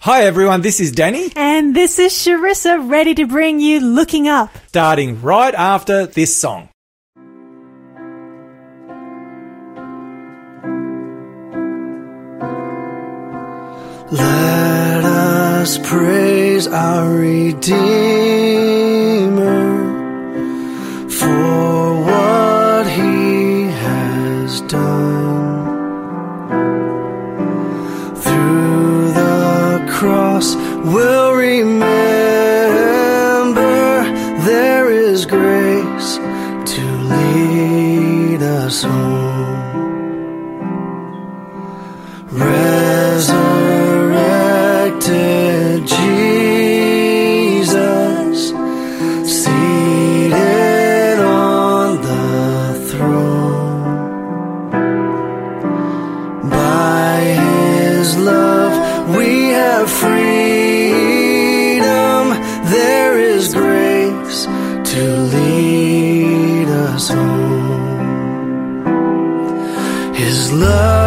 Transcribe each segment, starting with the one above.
Hi everyone, this is Danny. And this is Sharissa, ready to bring you Looking Up. Starting right after this song. Let us praise our Redeemer for what He has done. Through the cross we'll remember there is grace to lead us home. Resurrected Jesus, seated on the throne. By His love we have freedom. There is grace to lead us home. His love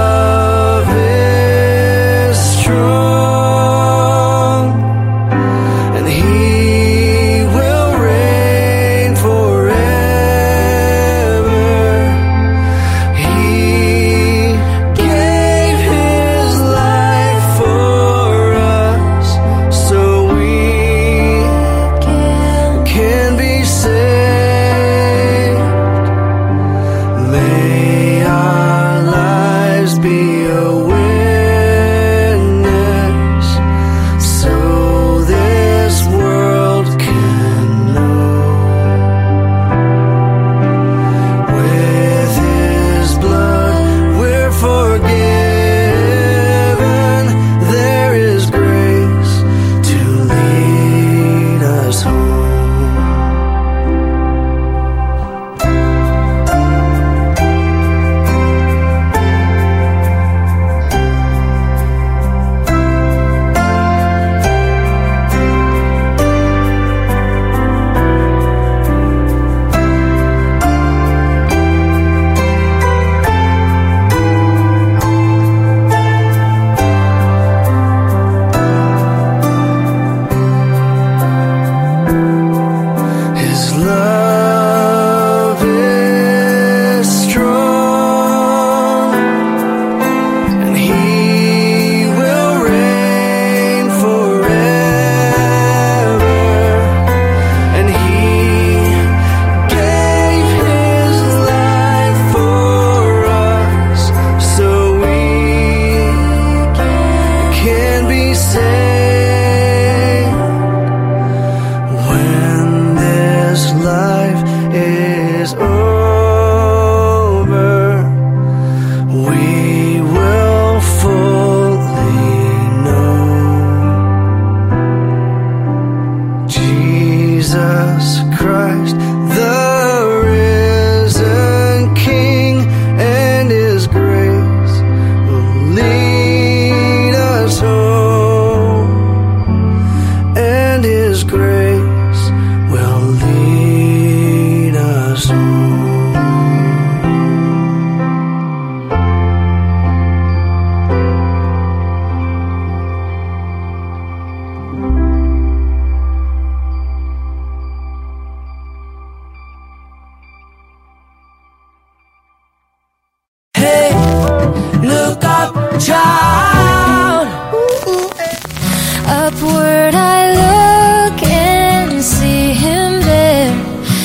Upward I look and see Him there,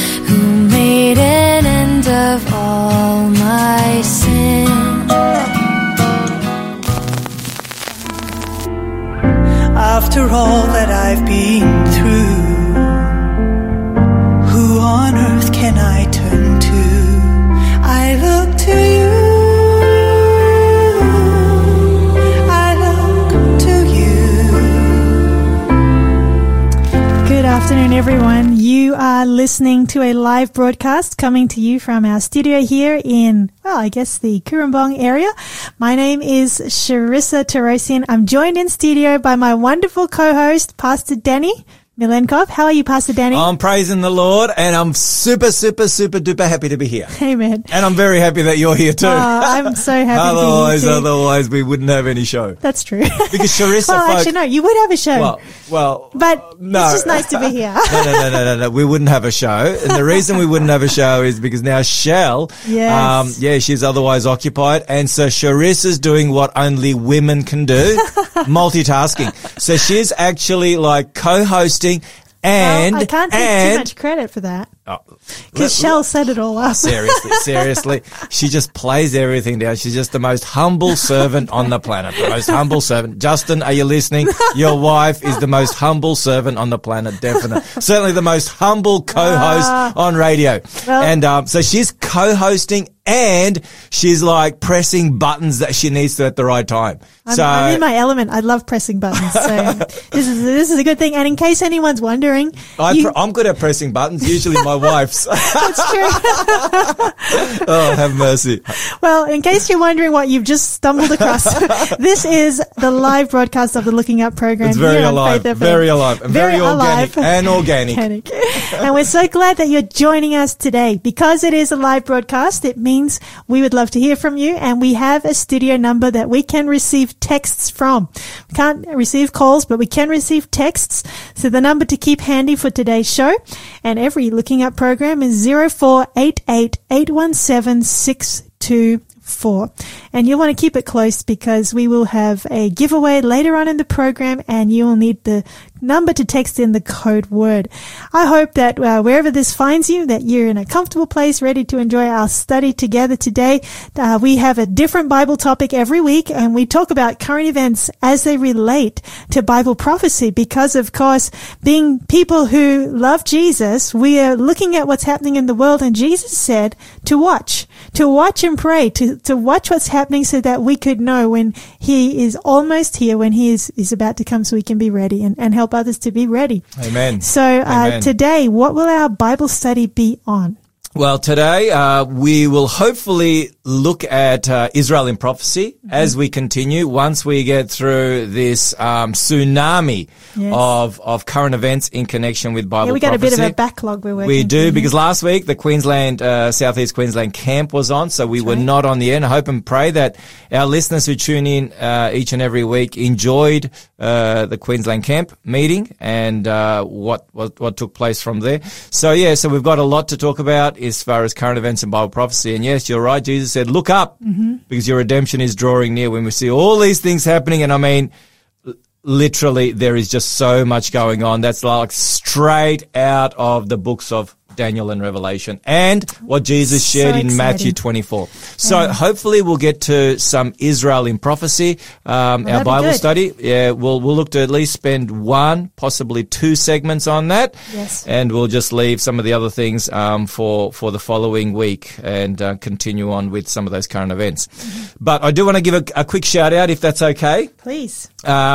who made an end of all my sin. After all that I've been through, who on earth can I turn to? I look to you. Good afternoon, everyone. You are listening to a live broadcast coming to you from our studio here in, well, I guess the Cooranbong area. My name is Sharissa Terosian. I'm joined in studio by my wonderful co-host, Pastor Danny. Milenkov. How are you, Pastor Danny? I'm praising the Lord, and I'm super, super, super duper happy to be here. Amen. And I'm very happy that you're here too. Oh, I'm so happy to be here too. Otherwise we wouldn't have any show. That's true. Because Charissa, well, actually, no, you would have a show. But no. it's just nice to be here. No. We wouldn't have a show. And the reason we wouldn't have a show is because now Shell, Yes. she's otherwise occupied. And so Charissa's doing what only women can do, multitasking. So she's actually like co-hosting and I can't take too much credit for that. Because Shell set it all up. Seriously. She just plays everything down. She's just the most humble servant on the planet. The most humble servant. Justin, are you listening? Your wife is the most humble servant on the planet, definitely. Certainly the most humble co-host on radio. Well, and so she's co-hosting and she's like pressing buttons that she needs to at the right time. I'm in my element. I love pressing buttons. So this is a good thing. And in case anyone's wondering, I'm good at pressing buttons. Usually my wife's. That's true. Oh, have mercy. Well, in case you're wondering what you've just stumbled across, this is the live broadcast of the Looking Up program. It's very here on alive, Faith FM. very alive, and very organic and organic. And we're so glad that you're joining us today. Because it is a live broadcast, it means we would love to hear from you, and we have a studio number that we can receive texts from. We can't receive calls, but we can receive texts. So the number to keep handy for today's show and every Looking Up program is 0488 817 624. And you'll want to keep it close because we will have a giveaway later on in the program, and you will need the number to text in the code word. I hope that wherever this finds you, that you're in a comfortable place, ready to enjoy our study together today. We have a different Bible topic every week, and we talk about current events as they relate to Bible prophecy because, of course, being people who love Jesus, we are looking at what's happening in the world, and Jesus said to watch and pray, to watch what's happening so that we could know when he is almost here, when he is about to come, so we can be ready and help others to be ready. Amen. So Amen. Today, what will our Bible study be on? Well, today we will hopefully look at Israel in prophecy as we continue. Once we get through this tsunami of current events in connection with Bible prophecy. We got a bit of a backlog we're working. We do, because last week the Queensland, Southeast Queensland camp was on, so we were not on the air. And I hope and pray that our listeners who tune in each and every week enjoyed the Queensland camp meeting and what took place from there. So we've got a lot to talk about as far as current events and Bible prophecy. And yes, you're right. Jesus said, look up because your redemption is drawing near. When we see all these things happening, and I mean, literally there is just so much going on. That's like straight out of the books of Daniel and Revelation and what Jesus shared in Matthew 24. So hopefully we'll get to some Israel in prophecy, our Bible study. Yeah, we'll look to at least spend one, possibly two segments on that. Yes. And we'll just leave some of the other things for the following week and continue on with some of those current events. But I do want to give a quick shout out, if that's okay. Please.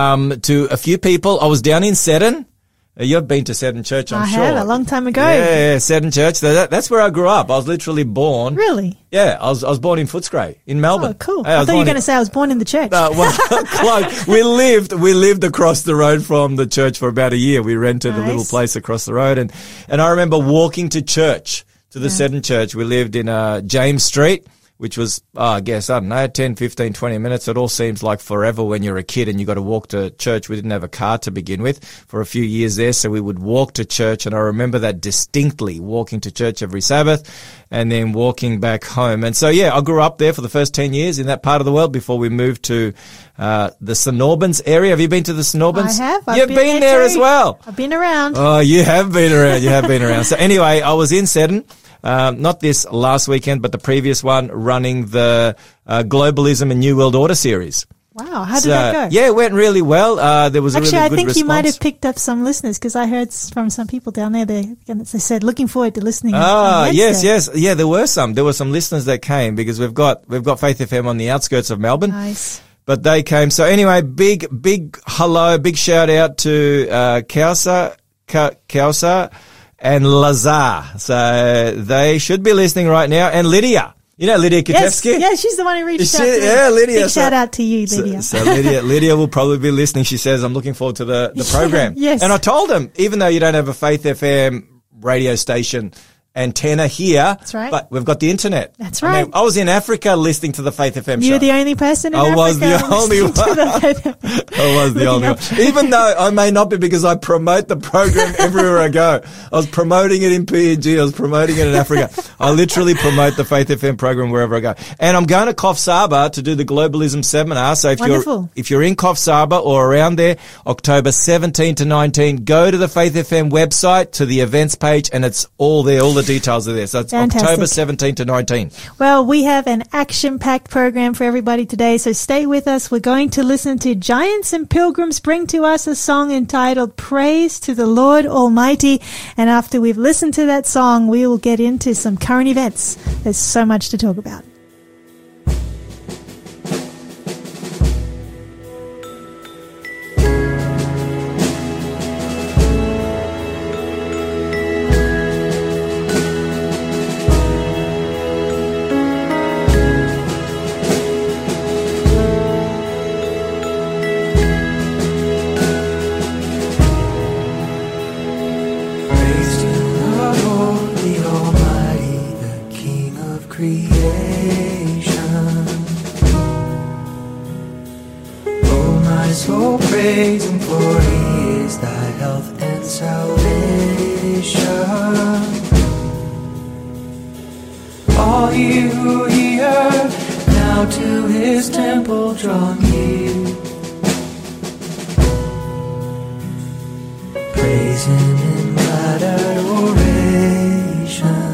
To a few people. I was down in Seddon. You've been to Seddon Church, I'm sure. I have, a long time ago. Yeah, Seddon Church. That's where I grew up. I was literally born. Really? Yeah, I was born in Footscray in Melbourne. Oh, cool. Hey, I thought you were going to say I was born in the church. Close. We lived across the road from the church for about a year. We rented a little place across the road, and I remember walking to church, to the Seddon Church. We lived in James Street, which was, I guess, 10, 15, 20 minutes. It all seems like forever when you're a kid and you got to walk to church. We didn't have a car to begin with for a few years there, so we would walk to church. And I remember that distinctly, walking to church every Sabbath and then walking back home. And so, I grew up there for the first 10 years in that part of the world before we moved to the St. Albans area. Have you been to the St. Albans? I have. You've been there as well. I've been around. Oh, you have been around. You have been around. So anyway, I was in Seddon. Not this last weekend, but the previous one, running the Globalism and New World Order series. Wow, how did that go? Yeah, it went really well. There was actually, a really good I think response. you might have picked up some listeners because I heard from some people down there. They said looking forward to listening. Yes. Yeah, there were some listeners that came because we've got Faith FM on the outskirts of Melbourne. Nice. But they came. So anyway, big hello, big shout out to Kausa and Lazar. So they should be listening right now. And Lydia You know Lydia Katevsky? Yeah, she's the one who reached Is out she- to me. yeah, Lydia. Big shout out to you, Lydia. So Lydia will probably be listening. She says, I'm looking forward to the program. Yes. And I told them, even though you don't have a Faith FM radio station antenna here, That's right. but we've got the internet. That's I right. mean, I was in Africa listening to the Faith FM You're show. the only person in I Africa. was the only listening to one. the- I was the only one. Even though I may not be, because I promote the program everywhere I go. I was promoting it in PNG. I was promoting it in Africa. I literally promote the Faith FM program wherever I go. And I'm going to Coff Saba to do the Globalism seminar. So Wonderful. if you're in Coff Saba or around there, October 17 to 19, go to the Faith FM website, to the events page, and it's all there. All the details are there. So it's Fantastic. October 17 to 19. Well, we have an action-packed program for everybody today, so stay with us. We're going to listen to Giants and Pilgrims bring to us a song entitled Praise to the Lord Almighty. And after we've listened to that song, we will get into some current events. There's so much to talk about. Praise to the Lord, the Almighty, the King of creation. Oh, my soul, praise Him, for He is thy health and salvation. All ye who hear, now to His temple draw near. Praise Him in glad adoration.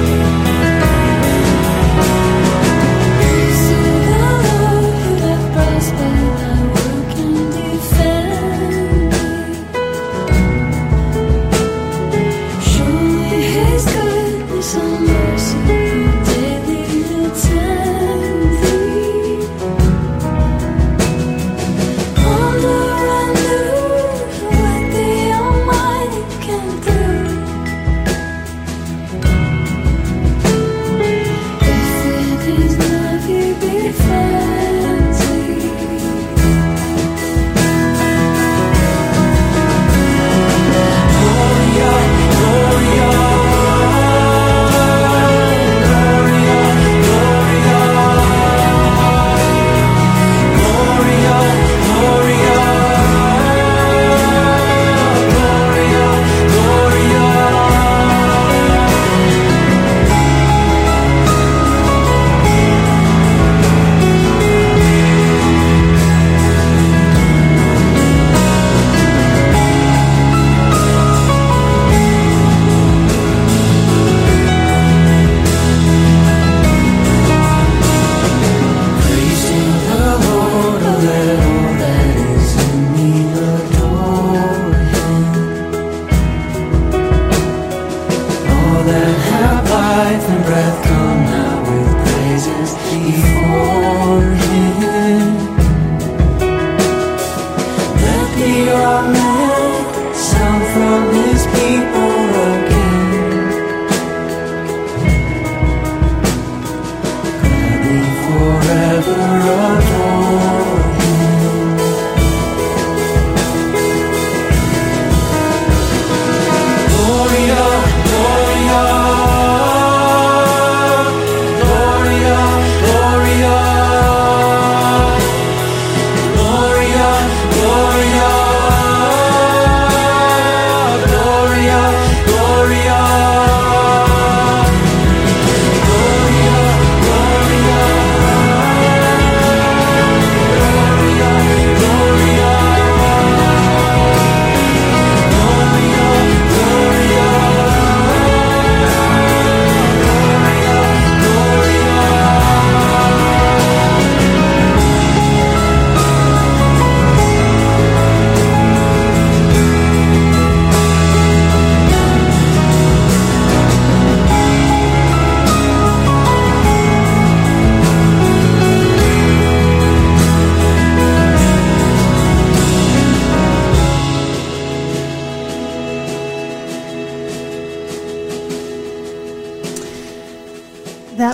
Praise to the Lord who hath brought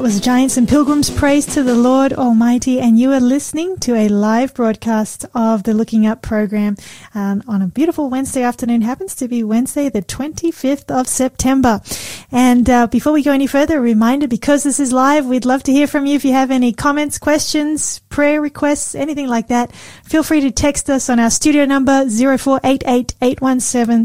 was Giants and Pilgrims, Praise to the Lord Almighty, and you are listening to a live broadcast of the Looking Up program on a beautiful Wednesday afternoon. Happens to be Wednesday, the 25th of September. And before we go any further, a reminder, because this is live, we'd love to hear from you. If you have any comments, questions, prayer requests, anything like that, feel free to text us on our studio number 0488 817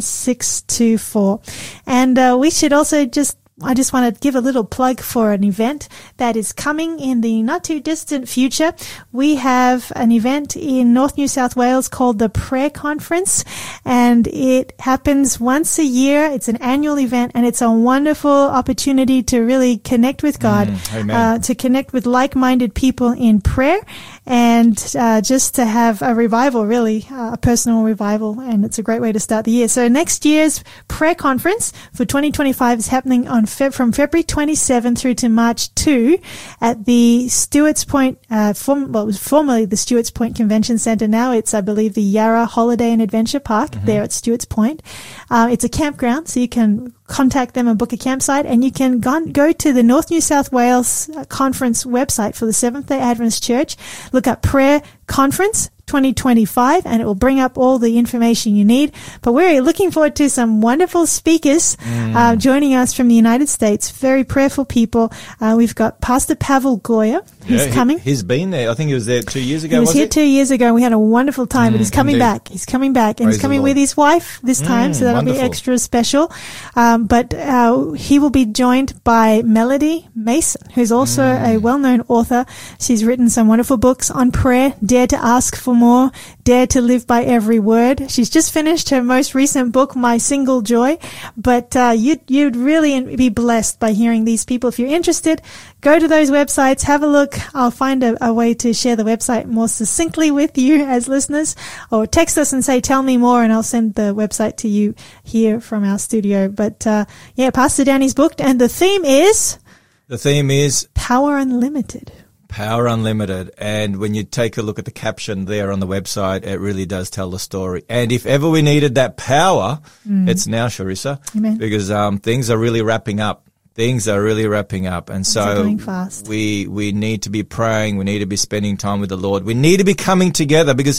624. And we should also I just want to give a little plug for an event that is coming in the not too distant future. We have an event in North New South Wales called the Prayer Conference, and it happens once a year. It's an annual event, and it's a wonderful opportunity to really connect with God, to connect with like-minded people in prayer, and just to have a revival, really, a personal revival, and it's a great way to start the year. So next year's Prayer Conference for 2025 is happening on from February 27 through to March 2 at the Stewart's Point, it was formerly the Stewart's Point Convention Centre. Now it's, I believe, the Yarra Holiday and Adventure Park there at Stewart's Point. It's a campground, so you can contact them and book a campsite, and you can go to the North New South Wales Conference website for the Seventh-day Adventist Church, look up Prayer Conference 2025, and it will bring up all the information you need. But we're looking forward to some wonderful speakers joining us from the United States, very prayerful people. We've got Pastor Pavel Goya, who's coming. He's been there. I think he was there 2 years ago, He was here 2 years ago, and we had a wonderful time, but he's coming back. He's coming back, and Praise he's coming the with his wife this time, so that'll wonderful. be extra special. But he will be joined by Melody Mason, who's also a well-known author. She's written some wonderful books on prayer, Dare to Ask for More, Dare to Live by Every Word. She's just finished her most recent book, My Single Joy. But you'd really be blessed by hearing these people. If you're interested, go to those websites, have a look. I'll find a way to share the website more succinctly with you as listeners, or text us and say, tell me more, and I'll send the website to you here from our studio. But Pastor Danny's booked, and the theme is Power Unlimited. Power Unlimited. And when you take a look at the caption there on the website, it really does tell the story. And if ever we needed that power, it's now, Charissa. Amen. Because things are really wrapping up. Things are really wrapping up. And so going fast. we need to be praying. We need to be spending time with the Lord. We need to be coming together, because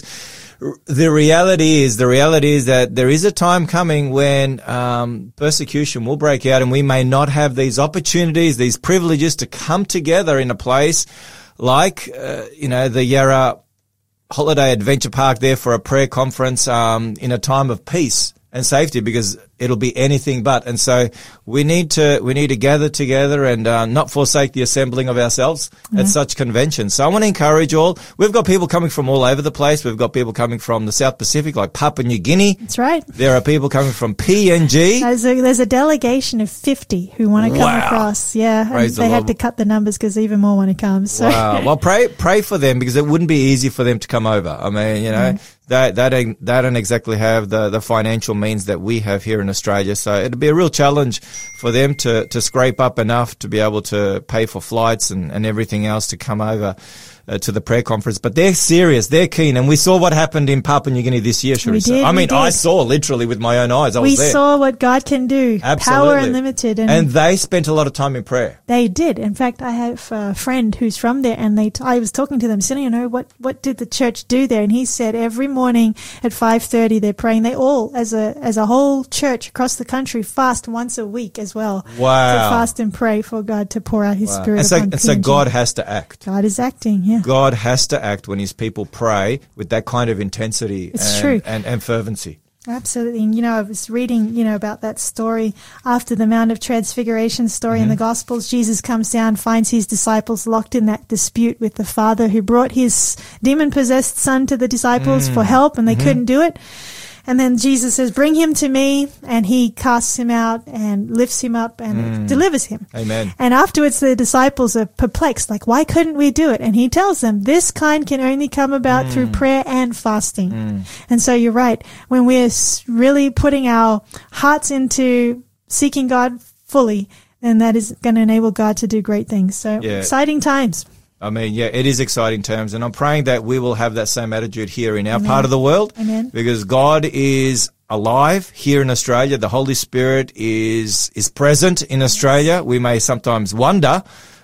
the reality is that there is a time coming when persecution will break out, and we may not have these opportunities, these privileges to come together in a place like, the Yarra Holiday Adventure Park there for a prayer conference in a time of peace and safety, because it'll be anything but. And so we need to gather together and not forsake the assembling of ourselves at such conventions. So I want to encourage all. We've got people coming from all over the place. We've got people coming from the South Pacific, like Papua New Guinea. That's right. There are people coming from PNG. There's a delegation of 50 who want to come across. Yeah. Praise and they the had Lord. to cut the numbers because even more want to come. So. Wow. Well, pray for them, because it wouldn't be easy for them to come over. I mean, they don't exactly have the financial means that we have here in Australia. So it'd be a real challenge for them to scrape up enough to be able to pay for flights and everything else to come over to the prayer conference. But they're serious. They're keen. And we saw what happened in Papua New Guinea this year, Charissa. I saw literally with my own eyes. I was there. We saw what God can do. Absolutely. Power Unlimited. And they spent a lot of time in prayer. They did. In fact, I have a friend who's from there, and I was talking to them, saying, what did the church do there? And he said every morning at 5:30 they're praying. They all, as a whole church across the country, fast once a week as well. Wow. To fast and pray for God to pour out His Spirit upon And so God has to act. God is acting, yeah. God has to act when His people pray with that kind of intensity true. And fervency. Absolutely. And, I was reading, about that story after the Mount of Transfiguration story in the Gospels. Jesus comes down, finds his disciples locked in that dispute with the Father who brought his demon-possessed son to the disciples for help, and they couldn't do it. And then Jesus says, bring him to me, and he casts him out and lifts him up and delivers him. Amen. And afterwards the disciples are perplexed, like, why couldn't we do it? And he tells them, this kind can only come about through prayer and fasting. And so you're right. When we're really putting our hearts into seeking God fully, then that is going to enable God to do great things. So exciting times. I mean, it is exciting times, and I'm praying that we will have that same attitude here in our part of the world. Amen. Because God is alive here in Australia. The Holy Spirit is present in Australia. We may sometimes wonder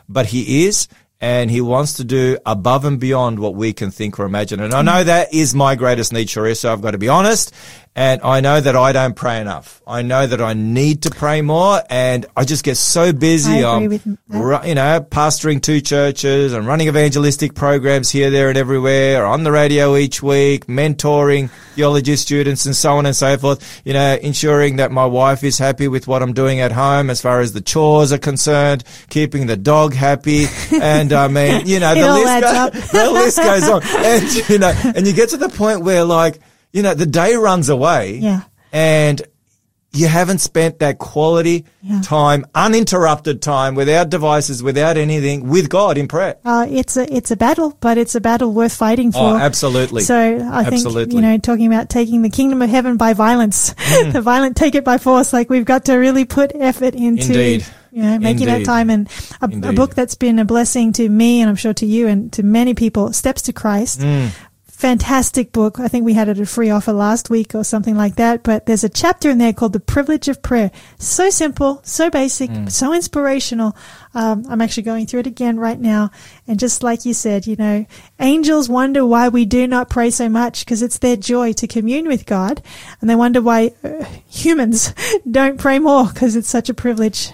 but he is. And he wants to do above and beyond what we can think or imagine. And I know that is my greatest need, Sharia, so I've got to be honest. And I know that I don't pray enough. I know that I need to pray more, and I just get so busy. I agree with that. Pastoring 2 churches and running evangelistic programs here, there, and everywhere, on the radio each week, mentoring theology students and so on and so forth, ensuring that my wife is happy with what I'm doing at home as far as the chores are concerned, keeping the dog happy. And I mean, the list goes on. And, and you get to the point where the day runs away. Yeah. And you haven't spent that quality time, uninterrupted time, without devices, without anything, with God in prayer. It's a battle, but it's a battle worth fighting for. Oh, absolutely. So I think, talking about taking the kingdom of heaven by violence, the violent take it by force, we've got to really put effort into, Indeed. Making that time. And a book that's been a blessing to me, and I'm sure to you and to many people, Steps to Christ. Fantastic book. I think we had it at a free offer last week or something like that. But there's a chapter in there called The Privilege of Prayer. So simple, so basic, so inspirational. I'm actually going through it again right now. And just like you said, angels wonder why we do not pray so much, because it's their joy to commune with God. And they wonder why humans don't pray more, because it's such a privilege.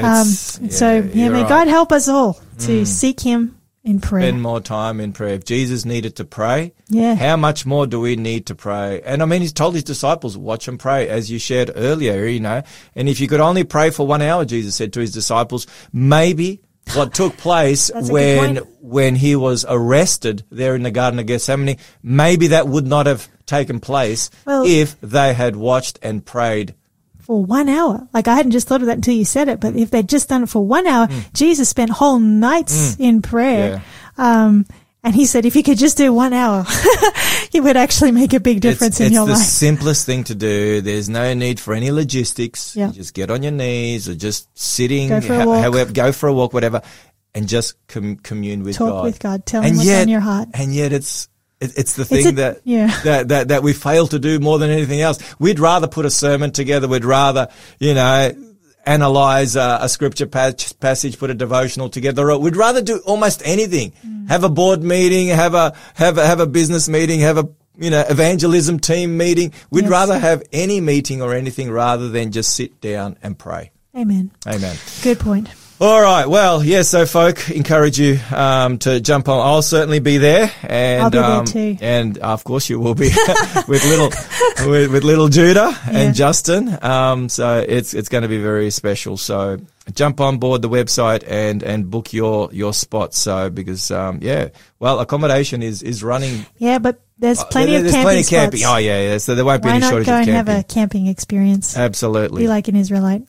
May God help us all to seek Him in prayer. Spend more time in prayer. If Jesus needed to pray, how much more do we need to pray? And I mean, He's told His disciples, watch and pray, as you shared earlier, And if you could only pray for 1 hour, Jesus said to His disciples, maybe what took place when He was arrested there in the Garden of Gethsemane, maybe that would not have taken place if they had watched and prayed for 1 hour. I hadn't just thought of that until you said it, but if they'd just done it for 1 hour, Jesus spent whole nights in prayer. Yeah. And He said, if you could just do 1 hour, it would actually make a big difference in your life. It's the simplest thing to do. There's no need for any logistics. Yeah. You just get on your knees or just sitting, go for a walk, whatever, and just commune with God. Talk with God. Tell Him what's on your heart. And yet it's the thing that we fail to do more than anything else. We'd rather put a sermon together. We'd rather, analyze a scripture passage, put a devotional together. Or we'd rather do almost anything. Have a board meeting, have a business meeting, have a evangelism team meeting. We'd rather have any meeting or anything rather than just sit down and pray. Amen. Good point. All right. Well, so folk, encourage you to jump on. I'll certainly be there, and I'll be there too. And of course you will be with little Judah and Justin. So it's going to be very special. So jump on board the website and book your spot. So because accommodation is running. Yeah, but there's plenty of camping spots. Oh yeah. So there won't be any shortage of camping. Why not go and have a camping experience? Absolutely. Be like an Israelite.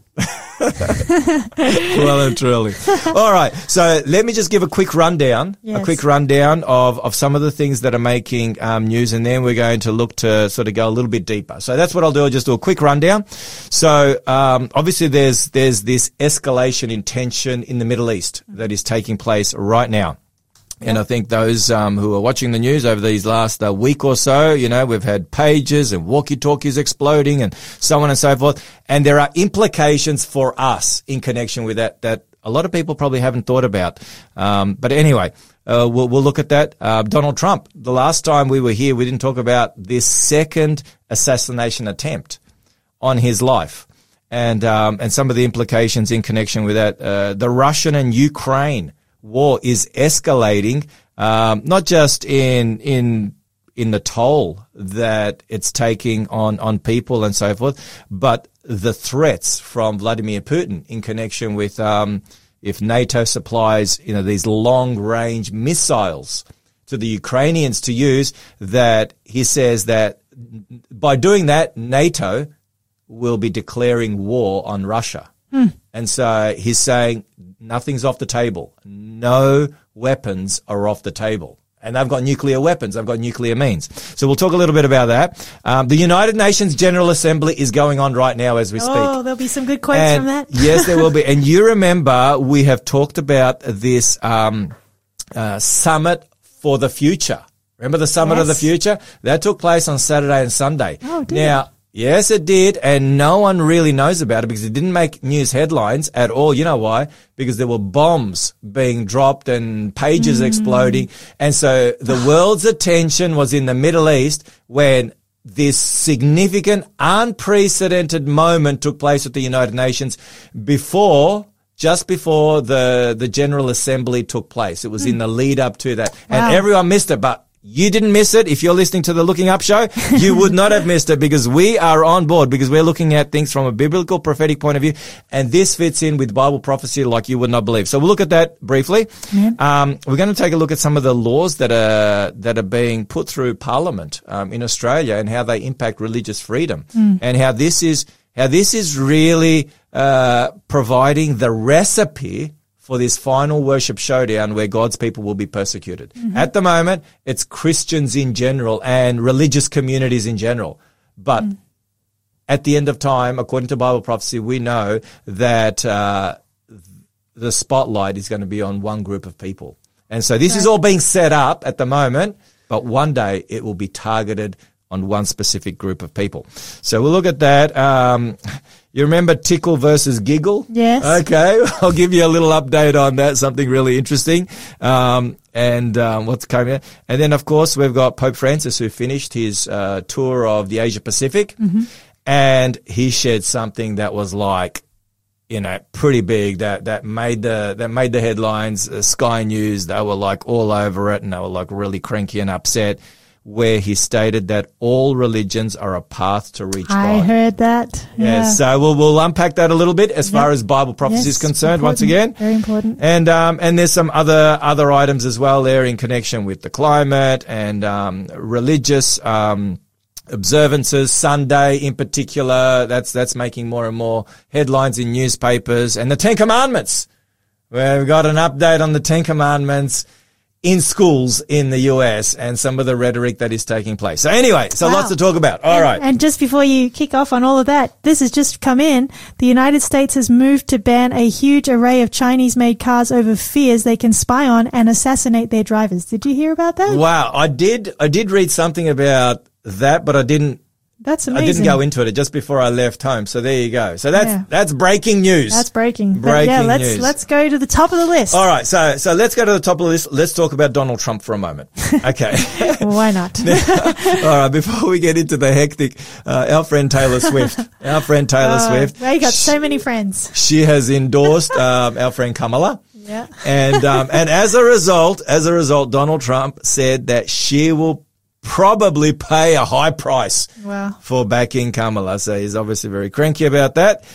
Well and truly. All right. So let me just give a quick rundown, of some of the things that are making news, and then we're going to look to sort of go a little bit deeper. So that's what I'll do. I'll just do a quick rundown. So obviously there's this escalation in tension in the Middle East that is taking place right now. And I think those who are watching the news over these last week or so, we've had pages and walkie-talkies exploding and so on and so forth. And there are implications for us in connection with that a lot of people probably haven't thought about. But anyway, we'll look at that. Donald Trump, the last time we were here, we didn't talk about this second assassination attempt on his life. And some of the implications in connection with that. The Russian and Ukraine war is escalating, not just in the toll that it's taking on people and so forth, but the threats from Vladimir Putin in connection with if NATO supplies these long range missiles to the Ukrainians to use, that he says that by doing that, NATO will be declaring war on Russia. And so he's saying nothing's off the table. No weapons are off the table. And they've got nuclear weapons. They've got nuclear means. So we'll talk a little bit about that. The United Nations General Assembly is going on right now as we speak. Oh, there'll be some good quotes from that. Yes, there will be. And you remember we have talked about this Summit for the Future. Remember the Summit of the Future? That took place on Saturday and Sunday. Oh, dear. Now, Yes, it did. And no one really knows about it because it didn't make news headlines at all. You know why? Because there were bombs being dropped and pages exploding. And so the world's attention was in the Middle East when this significant, unprecedented moment took place at the United Nations just before the General Assembly took place. It was in the lead up to that. Wow. And everyone missed it, but you didn't miss it. If you're listening to the Looking Up show, you would not have missed it because we are on board because we're looking at things from a biblical prophetic point of view. And this fits in with Bible prophecy like you would not believe. So we'll look at that briefly. We're going to take a look at some of the laws that are being put through Parliament, in Australia and how they impact religious freedom and how this is really, providing the recipe for this final worship showdown where God's people will be persecuted. At the moment, it's Christians in general and religious communities in general. But at the end of time, according to Bible prophecy, we know that the spotlight is going to be on one group of people. And so this is all being set up at the moment, but one day it will be targeted on one specific group of people. So we'll look at that. You remember Tickle versus Giggle? Yes. Okay. I'll give you a little update on that, something really interesting. What's coming out. And then, of course, we've got Pope Francis who finished his tour of the Asia Pacific. And he shared something that was like, pretty big that made the headlines, Sky News. They were like all over it and they were like really cranky and upset, where he stated that all religions are a path to reach God. I heard that. Yeah. So we'll unpack that a little bit as far as Bible prophecy is concerned. Important. Once again, very important. And there's some other items as well there in connection with the climate and religious observances. Sunday in particular, that's making more and more headlines in newspapers. And the Ten Commandments, where we've got an update on the Ten Commandments in schools in the US and some of the rhetoric that is taking place. So anyway, lots to talk about. All right. And just before you kick off on all of that, this has just come in. The United States has moved to ban a huge array of Chinese-made cars over fears they can spy on and assassinate their drivers. Did you hear about that? Wow. I did read something about that, but I didn't. That's amazing. I didn't go into it just before I left home. So there you go. So that's breaking news. That's breaking. News. Let's go to the top of the list. All right. So let's go to the top of the list. Let's talk about Donald Trump for a moment. Okay. Why not? All right. Before we get into the hectic, our friend Taylor Swift. Swift. Well, you got so many friends. She has endorsed, our friend Kamala. Yeah. And as a result, Donald Trump said that she will probably pay a high price for backing Kamala. So he's obviously very cranky about that.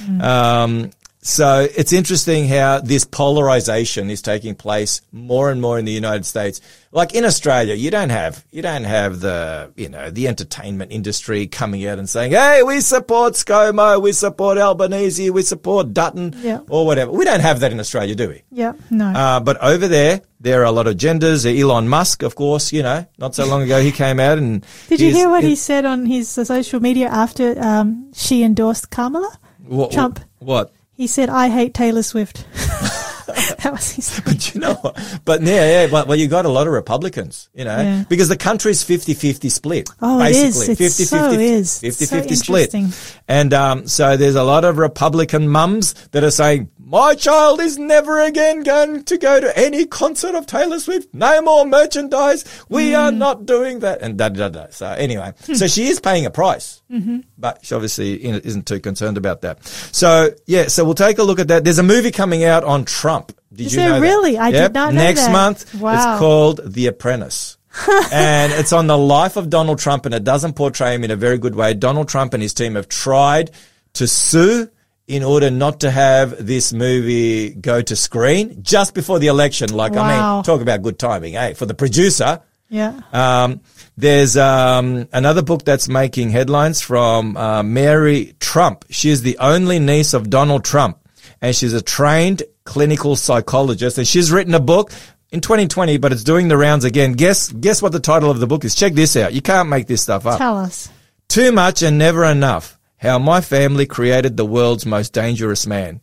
So it's interesting how this polarization is taking place more and more in the United States. Like in Australia, you don't have the, the entertainment industry coming out and saying, hey, we support ScoMo, we support Albanese, we support Dutton or whatever. We don't have that in Australia, do we? Yeah, no. But over there are a lot of genders. Elon Musk, of course, not so long ago he came out and... Did you hear what he said on his social media after she endorsed Kamala? Trump. What? He said, I hate Taylor Swift. That was his speech. But you know what? But you got a lot of Republicans, because the country's 50-50 split. Oh, basically. it is. It so is. 50-50 split. And so there's a lot of Republican mums that are saying, my child is never again going to go to any concert of Taylor Swift. No more merchandise. We are not doing that. And da-da-da-da. So anyway, so she is paying a price. But she obviously isn't too concerned about that. So, so we'll take a look at that. There's a movie coming out on Trump. Did you know that? Really? I did not know Next that. month, wow. It's called The Apprentice. And it's on the life of Donald Trump, and it doesn't portray him in a very good way. Donald Trump and his team have tried to sue in order not to have this movie go to screen just before the election. Like, wow. talk about good timing, for the producer. Yeah. There's another book that's making headlines from Mary Trump. She's the only niece of Donald Trump, and she's a trained clinical psychologist, and she's written a book in 2020, but it's doing the rounds again. Guess what the title of the book is? Check this out. You can't make this stuff up. Tell us. Too Much and Never Enough. How My Family Created the World's Most Dangerous Man.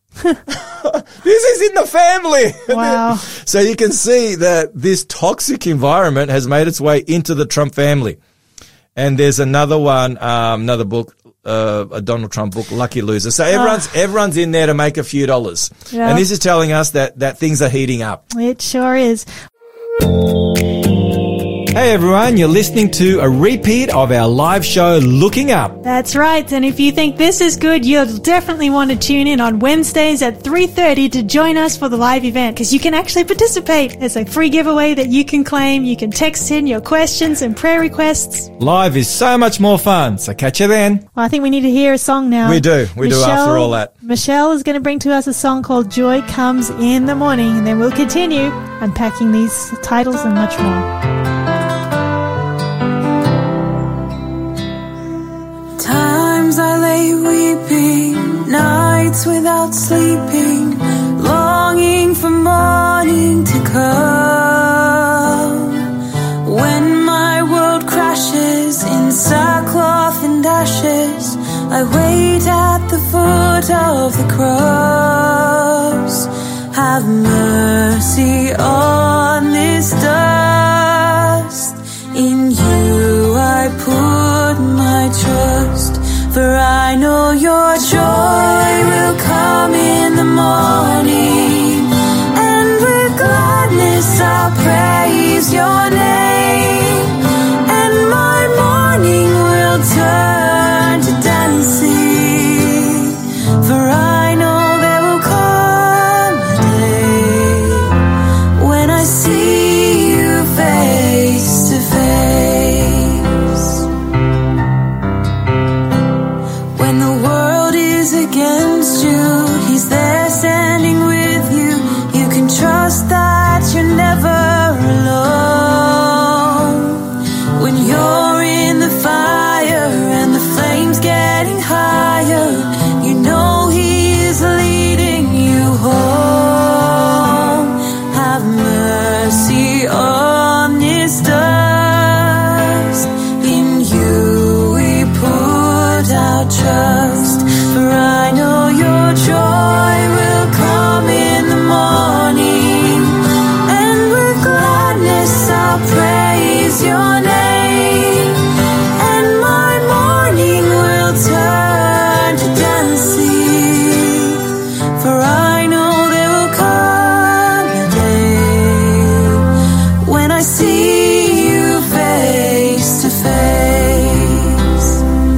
This is in the family. Wow. So you can see that this toxic environment has made its way into the Trump family. And there's another one, another book, a Donald Trump book, Lucky Loser. So everyone's in there to make a few dollars. Yeah. And this is telling us that things are heating up. It sure is. Hey everyone, you're listening to a repeat of our live show, Looking Up. That's right. And if you think this is good, you'll definitely want to tune in on Wednesdays at 3:30 to join us for the live event, because you can actually participate. It's a free giveaway that you can claim. You can text in your questions and prayer requests. Live is so much more fun, so catch you then. Well, I think we need to hear a song now. We do after all that. Michelle is going to bring to us a song called Joy Comes in the Morning, and then we'll continue unpacking these titles and much more. Times I lay weeping, nights without sleeping, longing for morning to come. When my world crashes in sackcloth and ashes, I wait at the foot of the cross. Have mercy on this dust. In you I put my trust, for I know your joy will come in the morning, and with gladness I'll praise your name, and my morning will turn to dancing, for I know there will come a day when I see you face to face. When the world is against you, He's there standing with you. You can trust that you're never alone. When you're in the fire and the flames getting higher, you know He is leading you home. Have mercy on this dust. In you we put our trust, for I know your joy will come in the morning, and with gladness I'll praise your name, and my morning will turn to dancing, for I know there will come a day when I see you face to face.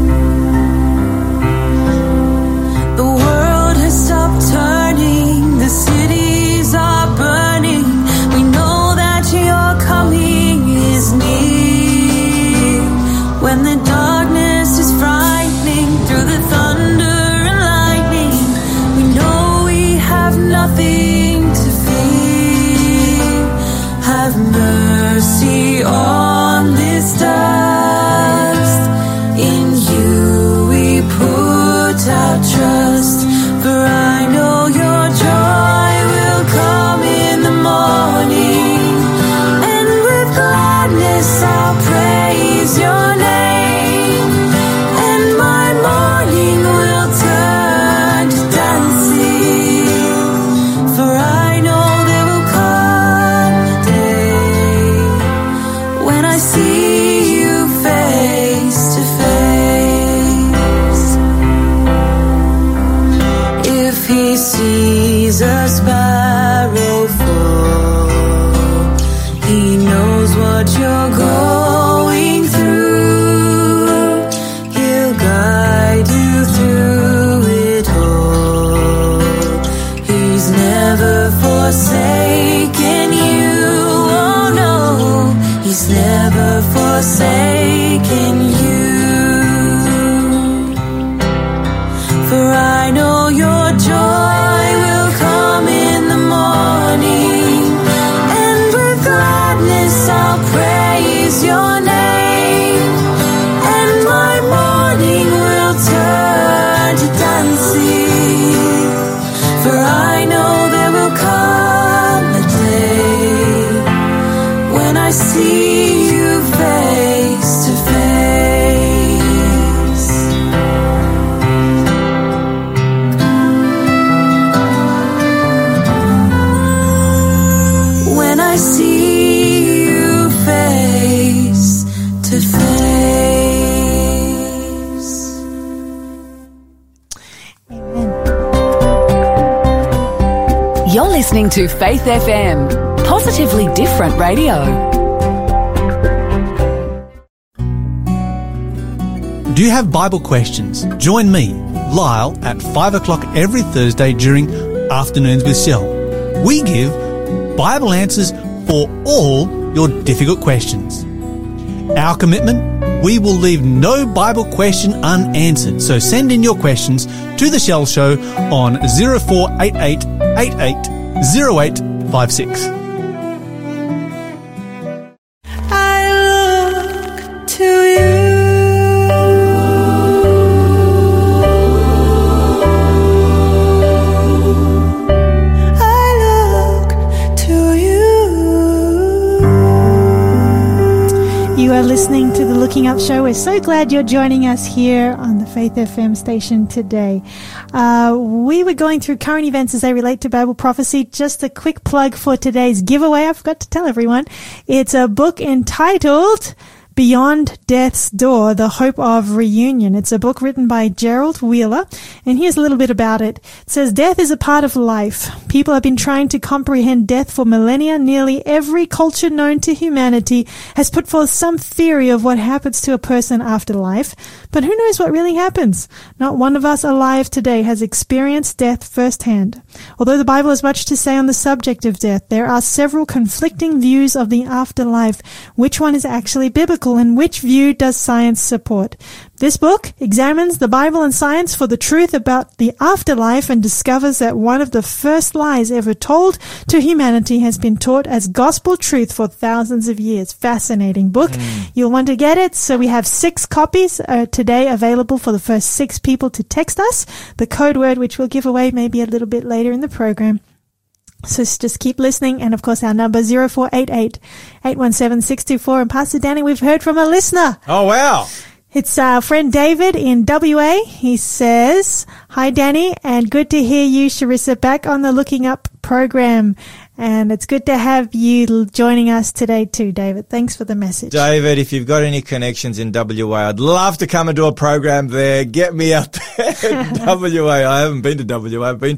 The world has stopped turning, the cities are burning. We know that your coming is near. When the darkness is frightening, through the thunder and lightning, we know we have nothing to fear. Have mercy on this dust. In you we put our trust, for I know your joy will come in the morning, and with gladness I'll praise your name, and my morning will turn to dancing, for I know there will come a day when I see you face to face. If He sees a sparrow fall, He knows what you're going through. He'll guide you through it all. He's never forsaken you. Oh no, He's never forsaken you. For I know your joy will come in the morning, and with gladness I'll praise your name, and my morning will turn to dancing, for I know there will come a day when I see you face to face. listening to Faith FM, positively different radio. Do you have Bible questions? Join me, Lyle, at 5 o'clock every Thursday during Afternoons with Shell. We give Bible answers for all your difficult questions. Our commitment? We will leave no Bible question unanswered. So send in your questions to The Shell Show on 0488 880856. I look to you. You are listening to the Looking Up Show. We're so glad you're joining us here on the Faith FM station today. We were going through current events as they relate to Bible prophecy. Just a quick plug for today's giveaway. I forgot to tell everyone. It's a book entitled Beyond Death's Door, The Hope of Reunion. It's a book written by Gerald Wheeler, and here's a little bit about it. It says, death is a part of life. People have been trying to comprehend death for millennia. Nearly every culture known to humanity has put forth some theory of what happens to a person after life, but who knows what really happens? Not one of us alive today has experienced death firsthand. Although the Bible has much to say on the subject of death, there are several conflicting views of the afterlife. Which one is actually biblical, and which view does science support? This book examines the Bible and science for the truth about the afterlife and discovers that one of the first lies ever told to humanity has been taught as gospel truth for thousands of years. Fascinating book. You'll want to get it. So we have 6 copies today available for the first 6 people to text us. The code word, which we'll give away maybe a little bit later in the program. So just keep listening. And of course, our number 0488 817 624. And Pastor Danny, we've heard from a listener. Oh, wow. It's our friend David in WA. He says, hi, Danny, and good to hear you, Sharissa, back on the Looking Up program. And it's good to have you joining us today too, David. Thanks for the message. David, if you've got any connections in WA, I'd love to come and do a program there. Get me up there in WA. I haven't been to WA. I've been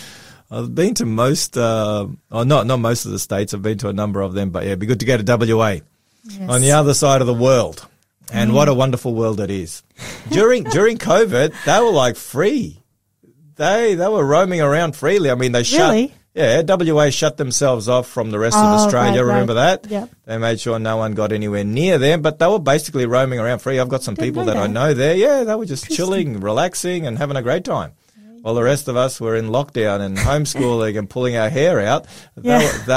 to most, not most of the states. I've been to a number of them, but yeah, it'd be good to go to WA on the other side of the world. And what a wonderful world it is. During COVID, they were like free. They were roaming around freely. I mean, they Really? WA shut themselves off from the rest of Australia. Right. Remember that? Yep. They made sure no one got anywhere near them, but they were basically roaming around free. I've got some people that I know there. Yeah, they were just chilling, relaxing, and having a great time. While the rest of us were in lockdown and homeschooling and pulling our hair out, they had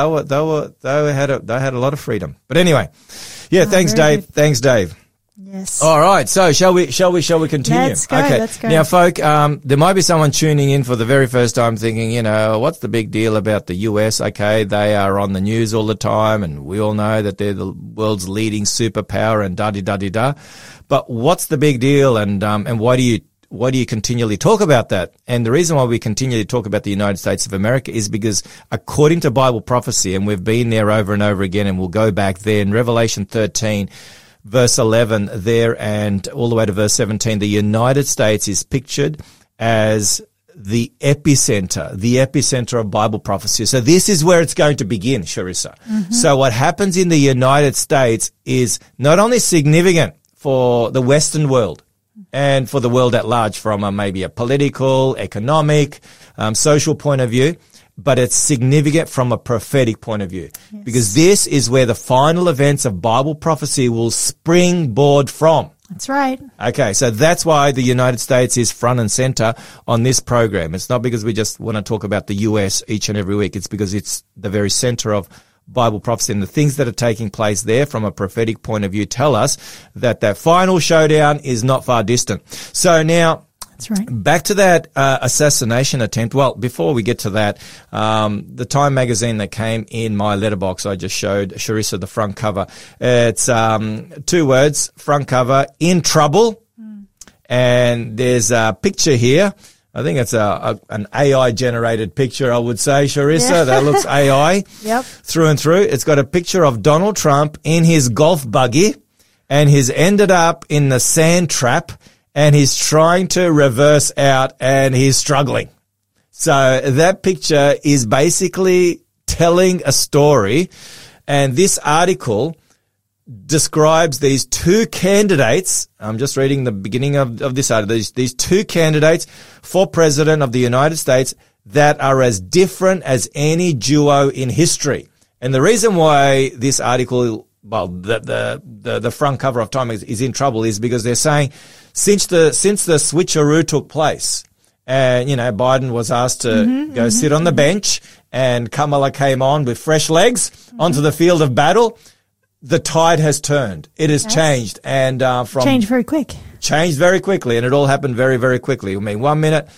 a lot of freedom. But anyway, thanks, Dave. Good. Thanks, Dave. Yes. All right. So shall we continue? Let's go. Okay. Let's go. Now, folk, there might be someone tuning in for the very first time thinking, what's the big deal about the US? Okay. They are on the news all the time and we all know that they're the world's leading superpower and da-di-da-di-da. But what's the big deal and why do you continually talk about that? And the reason why we continually talk about the United States of America is because according to Bible prophecy, and we've been there over and over again, and we'll go back there in Revelation 13, verse 11 there and all the way to verse 17, the United States is pictured as the epicenter of Bible prophecy. So this is where it's going to begin, Sharissa. Mm-hmm. So what happens in the United States is not only significant for the Western world, and for the world at large from maybe a political, economic, social point of view, but it's significant from a prophetic point of view. Yes. Because this is where the final events of Bible prophecy will springboard from. That's right. Okay, so that's why the United States is front and center on this program. It's not because we just want to talk about the US each and every week. It's because it's the very center of Bible prophecy, and the things that are taking place there from a prophetic point of view tell us that that final showdown is not far distant. So now, that's right. Back to that assassination attempt. Well, before we get to that, the Time magazine that came in my letterbox, I just showed Sharissa the front cover. It's 2 words, front cover, in trouble, and there's a picture here. I think it's an AI-generated picture, I would say, Sharissa. Yeah. That looks AI through and through. It's got a picture of Donald Trump in his golf buggy, and he's ended up in the sand trap, and he's trying to reverse out, and he's struggling. So that picture is basically telling a story, and this article describes these two candidates. I'm just reading the beginning of this article. These two candidates for president of the United States that are as different as any duo in history. And the reason why this article, well, the front cover of Time is in trouble is because they're saying since the switcheroo took place, and, Biden was asked to go sit on the bench, and Kamala came on with fresh legs onto the field of battle, the tide has turned. It has changed. And changed very quick. Changed very quickly, and it all happened very, very quickly. I mean, 1 minute,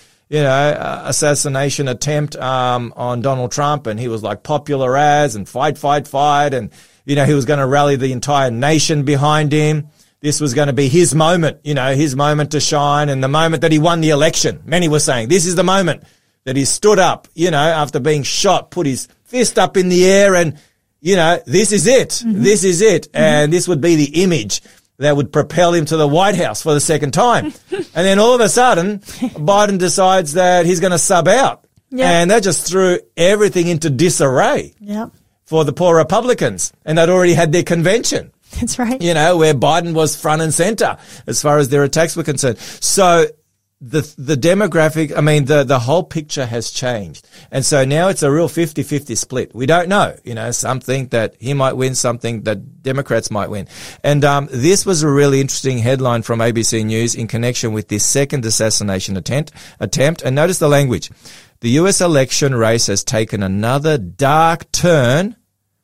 assassination attempt on Donald Trump, and he was like popular as, and fight, and, he was going to rally the entire nation behind him. This was going to be his moment, his moment to shine, and the moment that he won the election. Many were saying this is the moment that he stood up, after being shot, put his fist up in the air, and, this is it. This is it. And this would be the image that would propel him to the White House for the second time. And then all of a sudden, Biden decides that he's going to sub out. Yep. And that just threw everything into disarray for the poor Republicans. And they'd already had their convention. That's right. Where Biden was front and center as far as their attacks were concerned. So the demographic, the whole picture has changed. And so now it's a real 50-50 split. We don't know, some think that he might win, something that Democrats might win. And this was a really interesting headline from ABC News in connection with this second assassination attempt. And notice the language. The US election race has taken another dark turn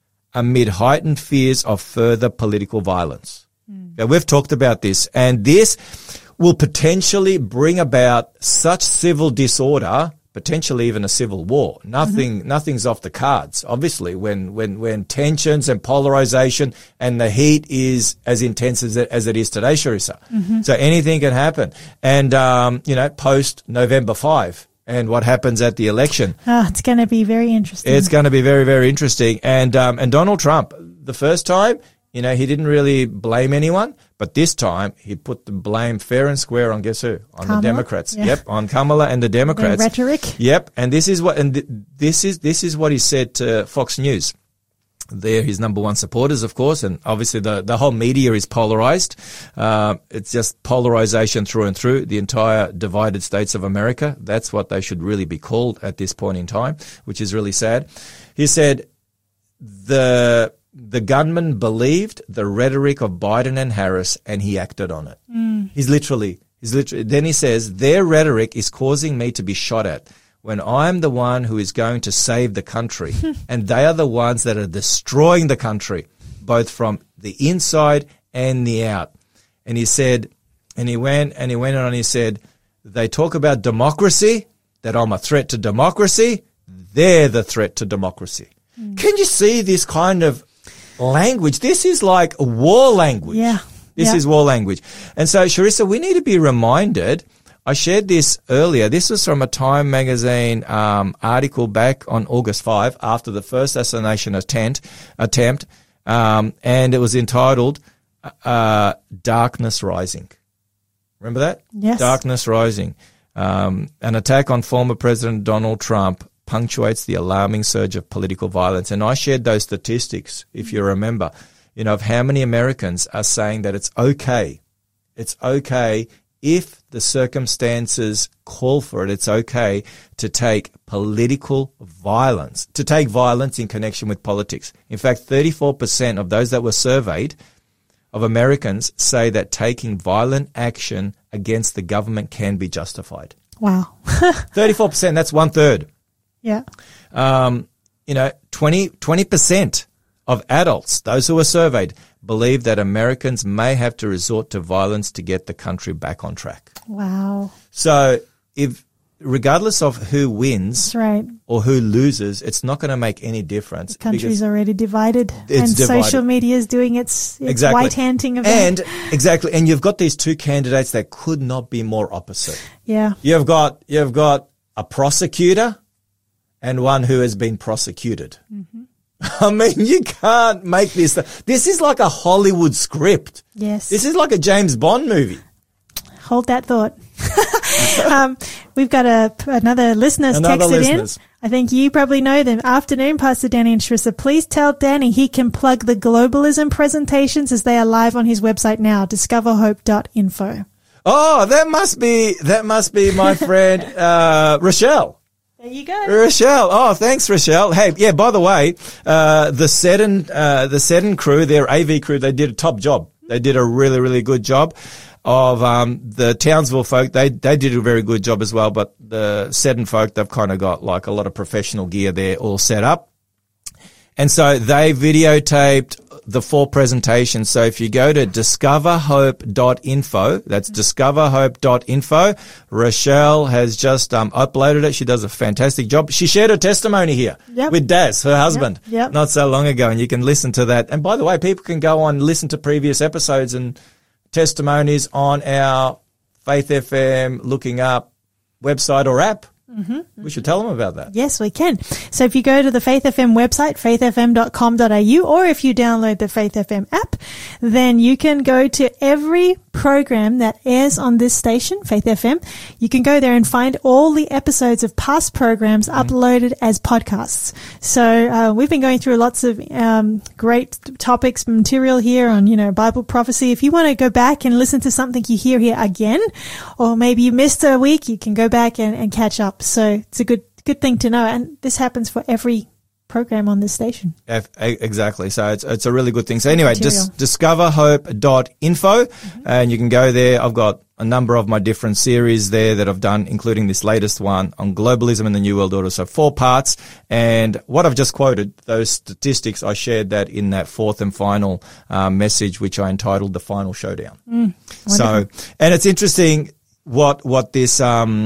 amid heightened fears of further political violence. Now, we've talked about this, and this will potentially bring about such civil disorder, potentially even a civil war. Nothing's off the cards, obviously, when tensions and polarization and the heat is as intense as it is today, Sharissa. So anything can happen. And, post November 5. And what happens at the election. It's going to be very interesting. It's going to be very, very interesting. And Donald Trump, the first time, he didn't really blame anyone, but this time he put the blame fair and square on guess who? On Kamala? the Democrats. Yeah. Yep, on Kamala and the Democrats. The rhetoric. Yep, and this is what he said to Fox News. They're his number one supporters, of course, and obviously the whole media is polarized. It's just polarization through and through, the entire divided states of America. That's what they should really be called at this point in time, which is really sad. He said the gunman believed the rhetoric of Biden and Harris, and he acted on it. He's literally, then he says, their rhetoric is causing me to be shot at, when I'm the one who is going to save the country, and they are the ones that are destroying the country, both from the inside and the out. And he said, and he went on, he said, they talk about democracy, that I'm a threat to democracy. They're the threat to democracy. Can you see this kind of language? This is like war language. Yeah. This is war language. And so, Sharissa, we need to be reminded. I shared this earlier. This was from a Time magazine article back on August 5 after the first assassination attempt, and it was entitled Darkness Rising. Remember that? Yes. Darkness Rising. An attack on former President Donald Trump punctuates the alarming surge of political violence. And I shared those statistics, if you remember, of how many Americans are saying that it's okay. It's okay if the circumstances call for it. It's okay to take political violence, to take violence in connection with politics. In fact, 34% of those that were surveyed of Americans say that taking violent action against the government can be justified. Wow. 34%, that's 1/3. Yeah. 20% of adults, those who were surveyed, believe that Americans may have to resort to violence to get the country back on track. Wow. So regardless of who wins That's right. or who loses, it's not going to make any difference. The country's already divided. It's and divided. Social media is doing its Exactly. white-handing of that. And exactly. And you've got these two candidates that could not be more opposite. Yeah. You've got a prosecutor and one who has been prosecuted. Mm-hmm. I mean, you can't make this. This is like a Hollywood script. Yes. This is like a James Bond movie. Hold that thought. We've got another listener's texted in. I think you probably know them. Afternoon, Pastor Danny and Sharissa. Please tell Danny he can plug the globalism presentations as they are live on his website now, discoverhope.info. Oh, that must be my friend, Rochelle. There you go. Rochelle. Oh, thanks, Rochelle. Hey, yeah, by the way, the Seddon crew, their AV crew, they did a top job. They did a really, really good job of, the Townsville folk. They did a very good job as well, but the Seddon folk, they've kind of got like a lot of professional gear there all set up. And so they videotaped the 4 presentations. So if you go to discoverhope.info, that's discoverhope.info, Rochelle has just uploaded it. She does a fantastic job. She shared her testimony here with Daz, her husband, not so long ago, and you can listen to that. And by the way, people can go on and listen to previous episodes and testimonies on our Faith FM looking up website or app. We should tell them about that. Yes, we can. So if you go to the Faith FM website, faithfm.com.au, or if you download the Faith FM app, then you can go to every program that airs on this station, Faith FM. You can go there and find all the episodes of past programs uploaded as podcasts. So we've been going through lots of great topics, material here on, Bible prophecy. If you want to go back and listen to something you hear here again, or maybe you missed a week, you can go back and catch up. So it's a good thing to know. And this happens for every program on this station. Exactly. So it's a really good thing. So anyway, just discoverhope.info and you can go there. I've got a number of my different series there that I've done, including this latest one on globalism and the New World Order. So 4 parts. And what I've just quoted, those statistics, I shared that in that 4th and final message, which I entitled The Final Showdown. So, and it's interesting what this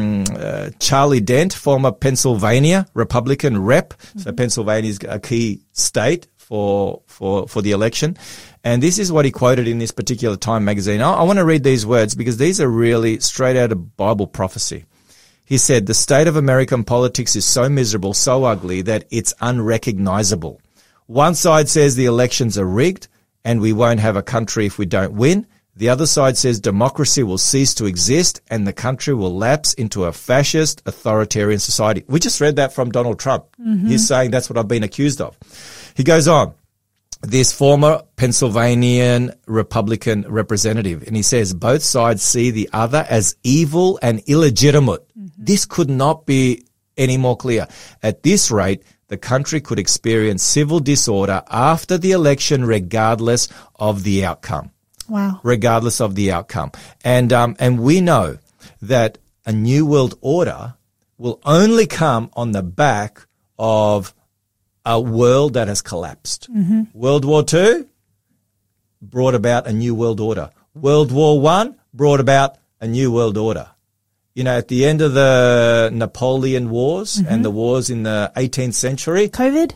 Charlie Dent, former Pennsylvania Republican rep, so Pennsylvania is a key state for the election, and this is what he quoted in this particular Time magazine. I want to read these words because these are really straight out of Bible prophecy. He said, "The state of American politics is so miserable, so ugly that it's unrecognizable. One side says the elections are rigged and we won't have a country if we don't win. The other side says democracy will cease to exist and the country will lapse into a fascist authoritarian society." We just read that from Donald Trump. He's saying that's what I've been accused of. He goes on, this former Pennsylvanian Republican representative, and he says both sides see the other as evil and illegitimate. This could not be any more clear. At this rate, the country could experience civil disorder after the election regardless of the outcome. Wow. Regardless of the outcome. And we know that a new world order will only come on the back of a world that has collapsed. World War II brought about a new world order. World War I brought about a new world order. At the end of the Napoleon Wars and the wars in the 18th century. COVID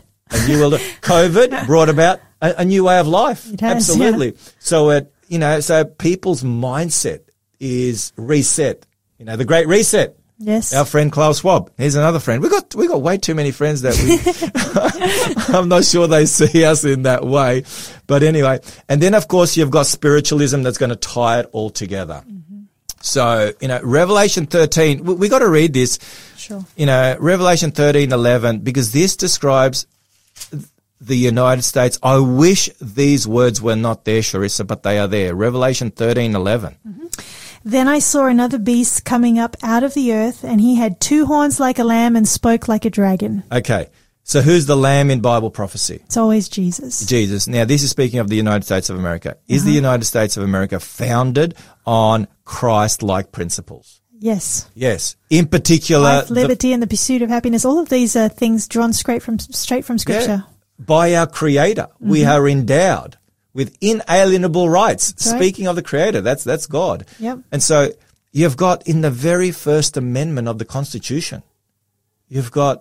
brought about a new way of life. It has, absolutely. So so people's mindset is reset. The Great Reset. Yes. Our friend Klaus Schwab. Here's another friend. We got way too many friends that I'm not sure they see us in that way. But anyway, and then of course you've got spiritualism that's going to tie it all together. So, Revelation 13, we got to read this. Sure. Revelation 13:11, because this describes the United States. I wish these words were not there, Sharissa, but they are there. Revelation 13:11. Then I saw another beast coming up out of the earth, and he had 2 horns like a lamb and spoke like a dragon. Okay. So who's the lamb in Bible prophecy? It's always Jesus. Jesus. Now, this is speaking of the United States of America. Is the United States of America founded on Christ-like principles? Yes. Yes. In particular, life, liberty, and the pursuit of happiness. All of these are things drawn straight from Scripture. Yeah. By our Creator, we are endowed with inalienable rights. That's right. Speaking of the Creator, that's God. Yep. And so you've got in the very first amendment of the Constitution, you've got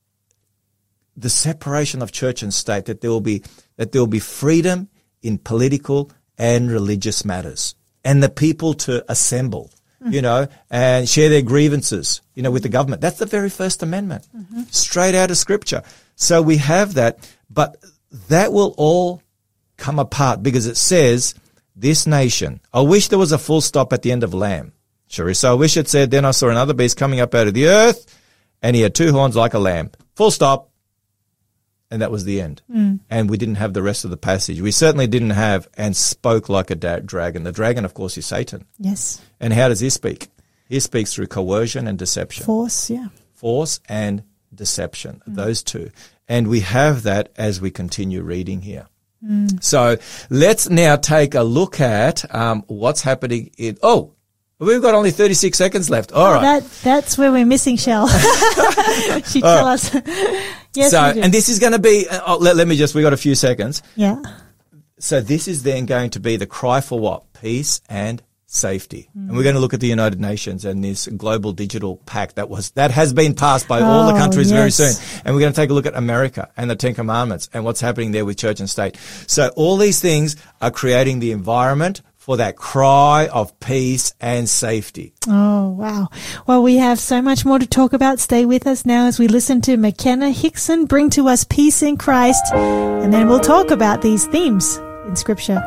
the separation of church and state, that there will be freedom in political and religious matters, and the people to assemble, and share their grievances, with the government. That's the very first amendment, straight out of Scripture. So we have that, but that will all come apart because it says this nation. I wish there was a full stop at the end of lamb. Charissa Wishart said, then I saw another beast coming up out of the earth, and he had 2 horns like a lamb. Full stop. And that was the end. And we didn't have the rest of the passage. We certainly didn't have, and spoke like a dragon. The dragon, of course, is Satan. Yes. And how does he speak? He speaks through coercion and deception. Force, yeah. Force and deception, those two. And we have that as we continue reading here. So let's now take a look at what's happening in... Oh, we've got only 36 seconds left. All right. That's where we're missing Shell. She tell us. Yes, so, we do. and this is going to be... let me just... We got a few seconds. Yeah. So this is then going to be the cry for what? Peace and safety. And we're going to look at the United Nations and this global digital pact that has been passed by all the countries very soon. And we're going to take a look at America and the 10 Commandments and what's happening there with church and state. So all these things are creating the environment for that cry of peace and safety. Oh, wow. Well, we have so much more to talk about. Stay with us now as we listen to McKenna Hickson bring to us peace in Christ, and then we'll talk about these themes in Scripture.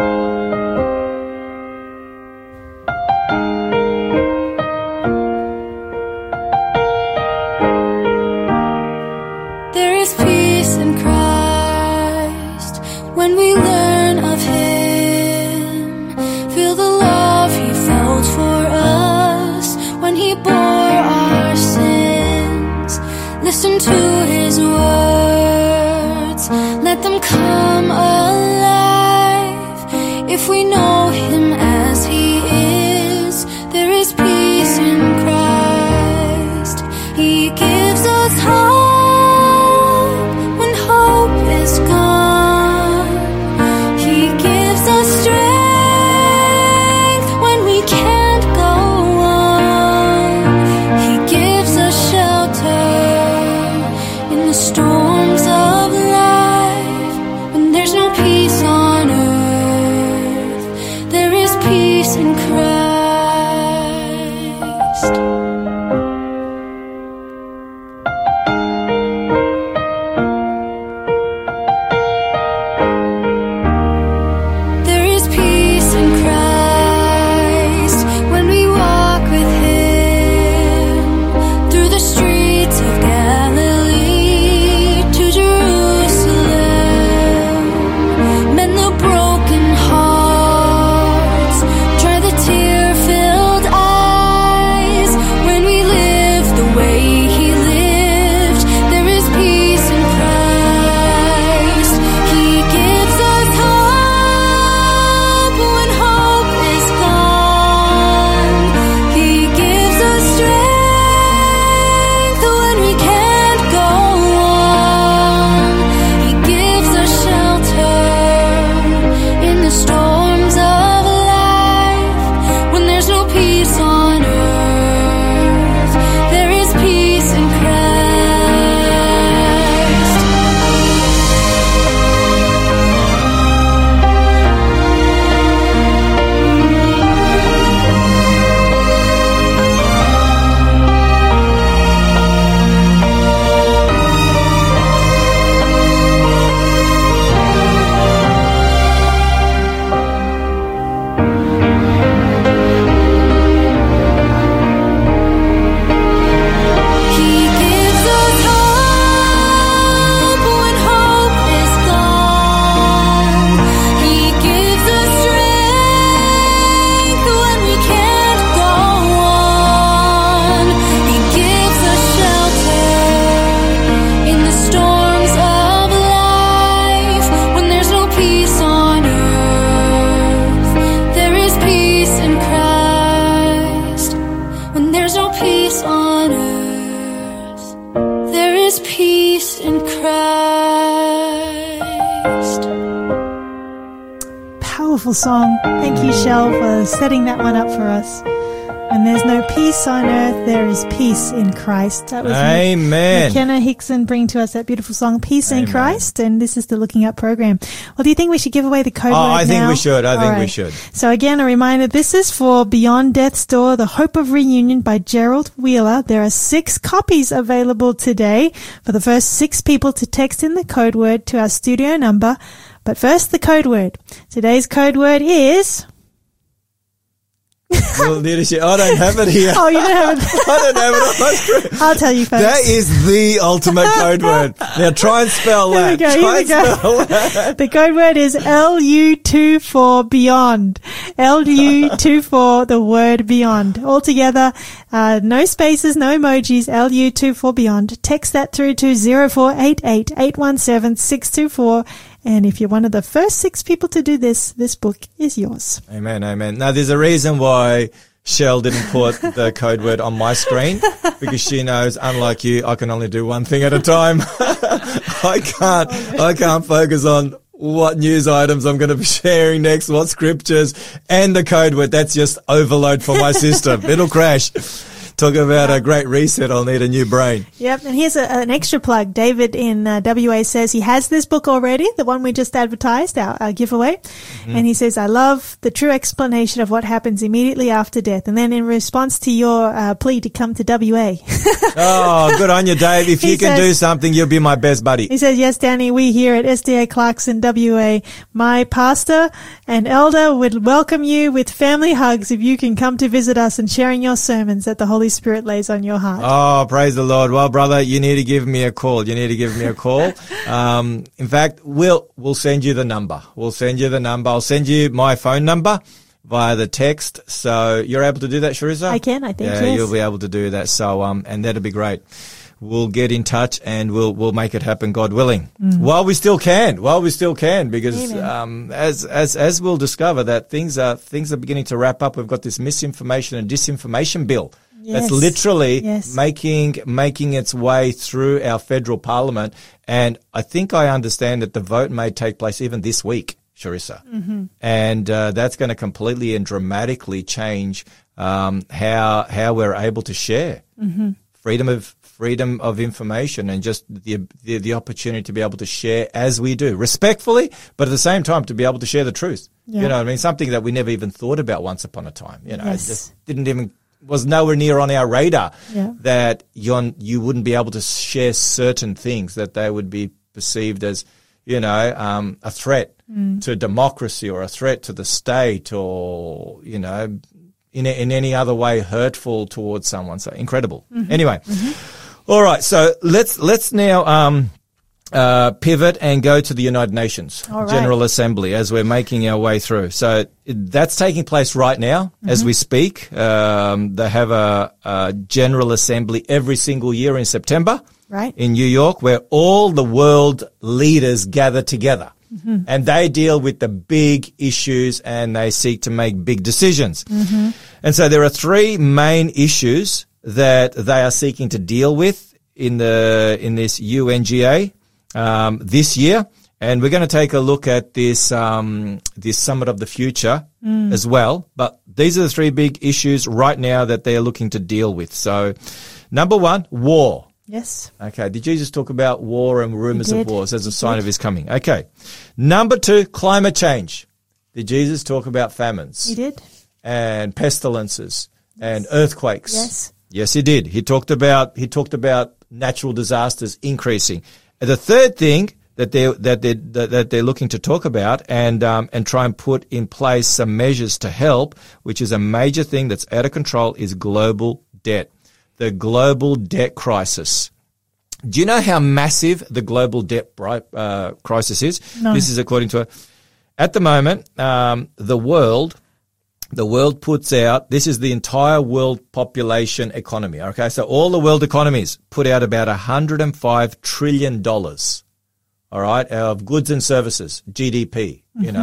There is peace in Christ when we learn of Him. Feel the love He felt for us when He bore our sins. Listen to His words, let them come alive. If we know Him as He is, there is peace in Christ. He gives us hope. Powerful song. Thank you, Shell, for setting that one up for us. When there's no peace on earth, there is peace in Christ. That was Amen. McKenna Hickson bring to us that beautiful song, Peace in Christ. And this is the Looking Up program. Well, do you think we should give away the code word I think now? we should. I think we right. should. So again, a reminder, this is for Beyond Death's Door, The Hope of Reunion by Gerald Wheeler. There are 6 copies available today for the first 6 people to text in the code word to our studio number. But first, the code word. Today's code word is You'll need to share. I don't have it here. Oh, you don't have it. I don't have it on my screen. I'll tell you folks. That is the ultimate code word. Now try and spell Here we that. go, Try here we and go. spell that. The code word is LU2 for beyond. LU2 for the word beyond. Altogether, no spaces, no emojis, LU2 for beyond. Text that through to 0488 817 624. And if you're one of the first 6 people to do this book is yours. Amen, amen. Now, there's a reason why Shell didn't put the code word on my screen, because she knows, unlike you, I can only do one thing at a time. I can't focus on what news items I'm going to be sharing next, what scriptures, and the code word. That's just overload for my system. It'll crash. Talk about a great reset. I'll need a new brain. Yep. And here's an extra plug. David in WA says he has this book already, the one we just advertised, our giveaway. Mm-hmm. And he says, I love the true explanation of what happens immediately after death. And then in response to your plea to come to WA. Oh, good on you, Dave. If you can do something, you'll be my best buddy. He says, yes, Danny, we here at SDA Clarkson WA, my pastor and elder would welcome you with family hugs if you can come to visit us and sharing your sermons that the Holy Spirit lays on your heart. Oh, praise the Lord. Well, brother, you need to give me a call. In fact, we'll send you the number. I'll send you my phone number via the text. So you're able to do that, Charissa? I can, I think, yes. You'll be able to do that. So, and that'll be great. We'll get in touch and we'll make it happen, God willing. While we still can, because, as we'll discover that things are beginning to wrap up. We've got this misinformation and disinformation bill. Yes. That's literally Yes. making its way through our federal parliament. And I think I understand that the vote may take place even this week, Charissa. Mm-hmm. And that's going to completely and dramatically change how we're able to share. Mm-hmm. Freedom of information and just the opportunity to be able to share as we do, respectfully, but at the same time to be able to share the truth. Yeah. You know what I mean? Something that we never even thought about once upon a time. You know, Yes. It just was nowhere near on our radar that you wouldn't be able to share certain things, that they would be perceived as, a threat to democracy or a threat to the state or, in any other way hurtful towards someone. So incredible. Mm-hmm. Anyway. Mm-hmm. All right. So let's now, pivot and go to the United Nations General Assembly as we're making our way through. So that's taking place right now as we speak. They have a General Assembly every single year in September in New York, where all the world leaders gather together. Mm-hmm. And they deal with the big issues and they seek to make big decisions. Mm-hmm. And so there are 3 main issues that they are seeking to deal with in this UNGA this year, and we're going to take a look at this Summit of the Future as well. But these are the 3 big issues right now that they are looking to deal with. So, number 1, war. Yes. Okay. Did Jesus talk about war and rumors of wars as a sign of his coming? Okay. Number 2, climate change. Did Jesus talk about famines? He did. And pestilences and earthquakes. Yes. Yes, he did. He talked about natural disasters increasing. And the third thing that they're looking to talk about and try and put in place some measures to help, which is a major thing that's out of control, is global debt. The global debt crisis. Do you know how massive the global debt crisis is? No. This is according to at the moment, the world puts out, this is the entire world population economy. Okay. So all the world economies put out about $105 trillion. All right. Of goods and services, GDP,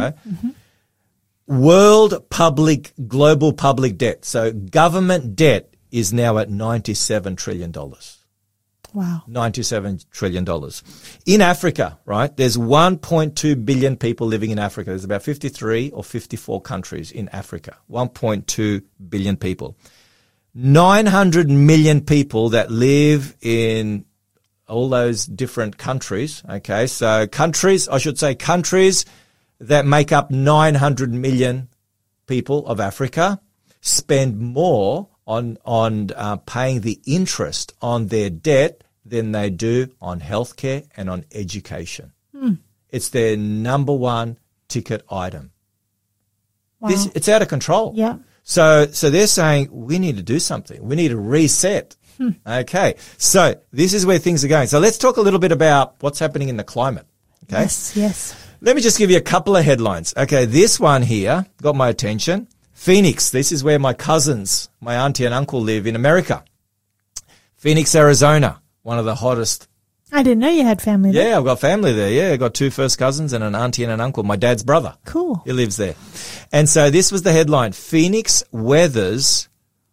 global public debt. So government debt is now at $97 trillion. Wow. $97 trillion. In Africa, right, there's 1.2 billion people living in Africa. There's about 53 or 54 countries in Africa. 1.2 billion people. 900 million people that live in all those different countries. Okay, so countries that make up 900 million people of Africa spend more on paying the interest on their debt than they do on healthcare and on education. It's their number 1 ticket item. Wow. It's out of control. Yeah. So they're saying we need to do something. We need to reset. Okay. So this is where things are going. So let's talk a little bit about what's happening in the climate. Okay. Yes. Let me just give you a couple of headlines. Okay. This one here got my attention. Phoenix. This is where my cousins, my auntie and uncle live in America. Phoenix, Arizona. One of the hottest. I didn't know you had family there. Yeah, I've got family there. Yeah, I've got two first cousins and an auntie and an uncle. My dad's brother. Cool. He lives there. And so this was the headline. Phoenix weathers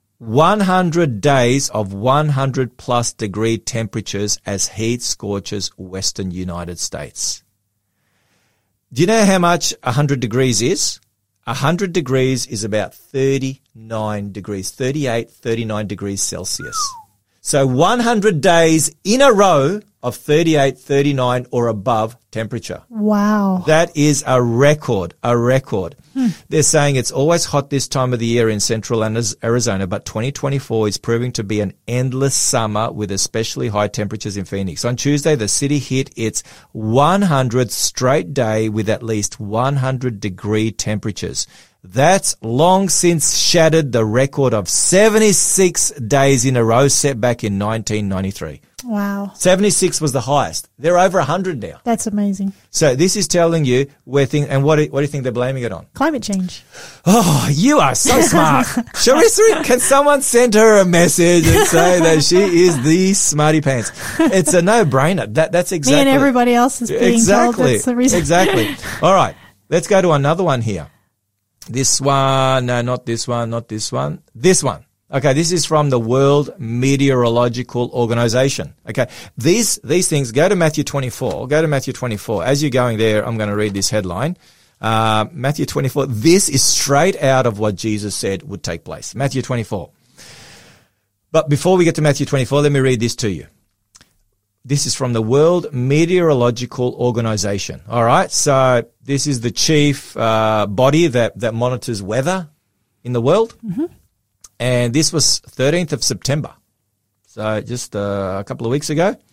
100 days of 100 plus degree temperatures as heat scorches western United States. Do you know how much 100 degrees is? 100 degrees is about 39 degrees, 38, 39 degrees Celsius. So 100 days in a row of 38, 39 or above temperature. Wow. That is a record. They're saying it's always hot this time of the year in central Arizona, but 2024 is proving to be an endless summer with especially high temperatures in Phoenix. On Tuesday, the city hit its 100th straight day with at least 100 degree temperatures. That's long since shattered the record of 76 days in a row set back in 1993. Wow. 76 was the highest. They're over 100 now. That's amazing. So this is telling you where things, and what do you think they're blaming it on? Climate change. Oh, you are so smart. Charissa, can someone send her a message and say that she is the smarty pants? It's a no-brainer. That's exactly. Me and everybody else is being told that's the reason. Exactly. All right. Let's go to another one here. This one. No, not this one. Not this one. This one. Okay, this is from the World Meteorological Organization. Okay, these things, go to Matthew 24. Go to Matthew 24. As you're going there, I'm going to read this headline. Matthew 24. This is straight out of what Jesus said would take place. Matthew 24. But before we get to Matthew 24, let me read this to you. This is from the World Meteorological Organization. All right, so this is the chief body that monitors weather in the world. Mm-hmm. And this was 13th of September, so just a couple of weeks ago.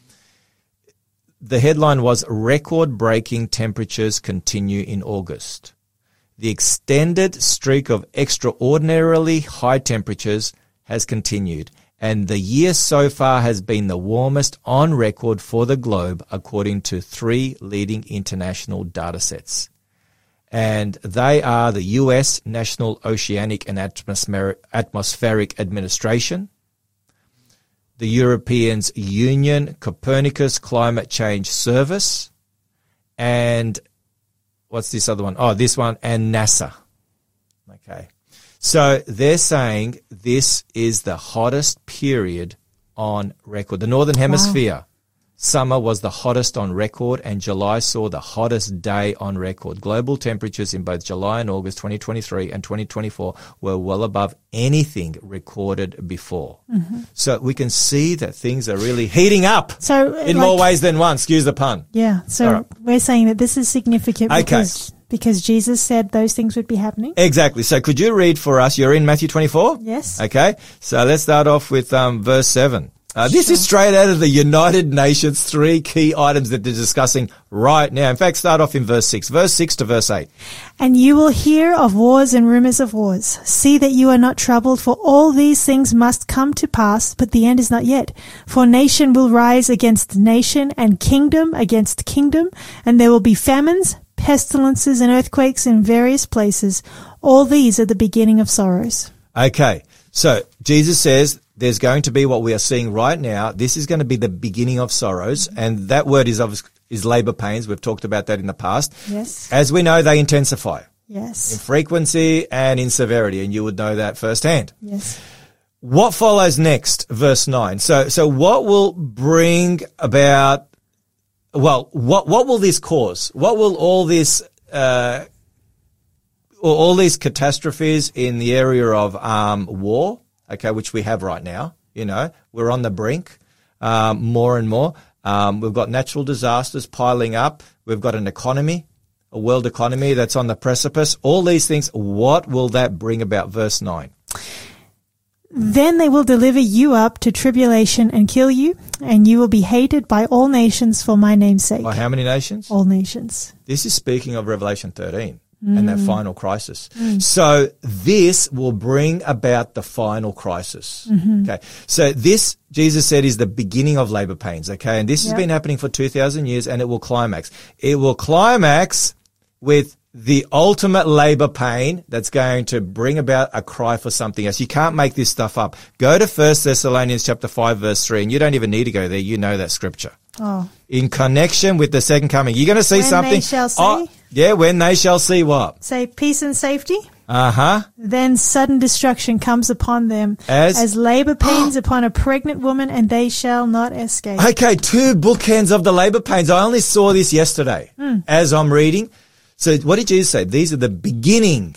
The headline was, record-breaking temperatures continue in August. The extended streak of extraordinarily high temperatures has continued, and the year so far has been the warmest on record for the globe, according to 3 leading international data sets. And they are the U.S. National Oceanic and Atmospheric Administration, the European Union Copernicus Climate Change Service, and what's this other one? Oh, this one, and NASA. Okay. So they're saying this is the hottest period on record. The Northern Hemisphere. Summer was the hottest on record, and July saw the hottest day on record. Global temperatures in both July and August 2023 and 2024 were well above anything recorded before. Mm-hmm. So we can see that things are really heating up in more ways than one. Excuse the pun. Yeah. So we're saying that this is significant because Jesus said those things would be happening. Exactly. So could you read for us? You're in Matthew 24? Yes. Okay. So let's start off with verse 7. This is straight out of the United Nations 3 key items that they're discussing right now. In fact, start off in verse 6. Verse 6 to verse 8. And you will hear of wars and rumors of wars. See that you are not troubled, for all these things must come to pass, but the end is not yet. For nation will rise against nation, and kingdom against kingdom, and there will be famines, pestilences, and earthquakes in various places. All these are the beginning of sorrows. Okay, so Jesus says there's going to be what we are seeing right now. This is going to be the beginning of sorrows, and that word is labor pains. We've talked about that in the past. Yes. As we know, they intensify. Yes. In frequency and in severity, and you would know that firsthand. Yes. What follows next? Verse 9. So what will bring about, what will this cause? What will all this, all these catastrophes in the area of war, okay, which we have right now, we're on the brink more and more. We've got natural disasters piling up. We've got an economy, a world economy that's on the precipice. All these things, what will that bring about? Verse 9. Then they will deliver you up to tribulation and kill you, and you will be hated by all nations for my name's sake. By how many nations? All nations. This is speaking of Revelation 13. and that final crisis. So this will bring about the final crisis. Okay. So this, Jesus said, is the beginning of labor pains. Okay. And this has been happening for 2,000 years, and it will climax. It will climax with the ultimate labor pain that's going to bring about a cry for something else. You can't make this stuff up. Go to 1 Thessalonians chapter 5 verse 3, and you don't even need to go there. You know that scripture. Oh. In connection with the second coming. You're going to see When something. they shall see? Yeah, when they shall see what? Say peace and safety. Uh-huh. Then sudden destruction comes upon them As labor pains upon a pregnant woman, and they shall not escape. Okay, 2 bookends of the labor pains. I only saw this yesterday as I'm reading. So what did Jesus say? These are the beginning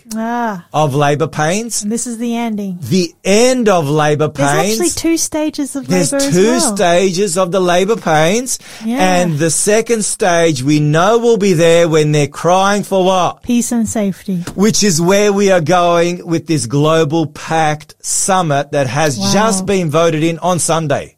of labor pains. And this is the ending. The end of labor pains. There's actually 2 stages of There's labor as 2 well. stages of the labor pains. Yeah. And the second stage we know will be there when they're crying for what? Peace and safety. Which is where we are going with this Global Pact Summit that has just been voted in on Sunday.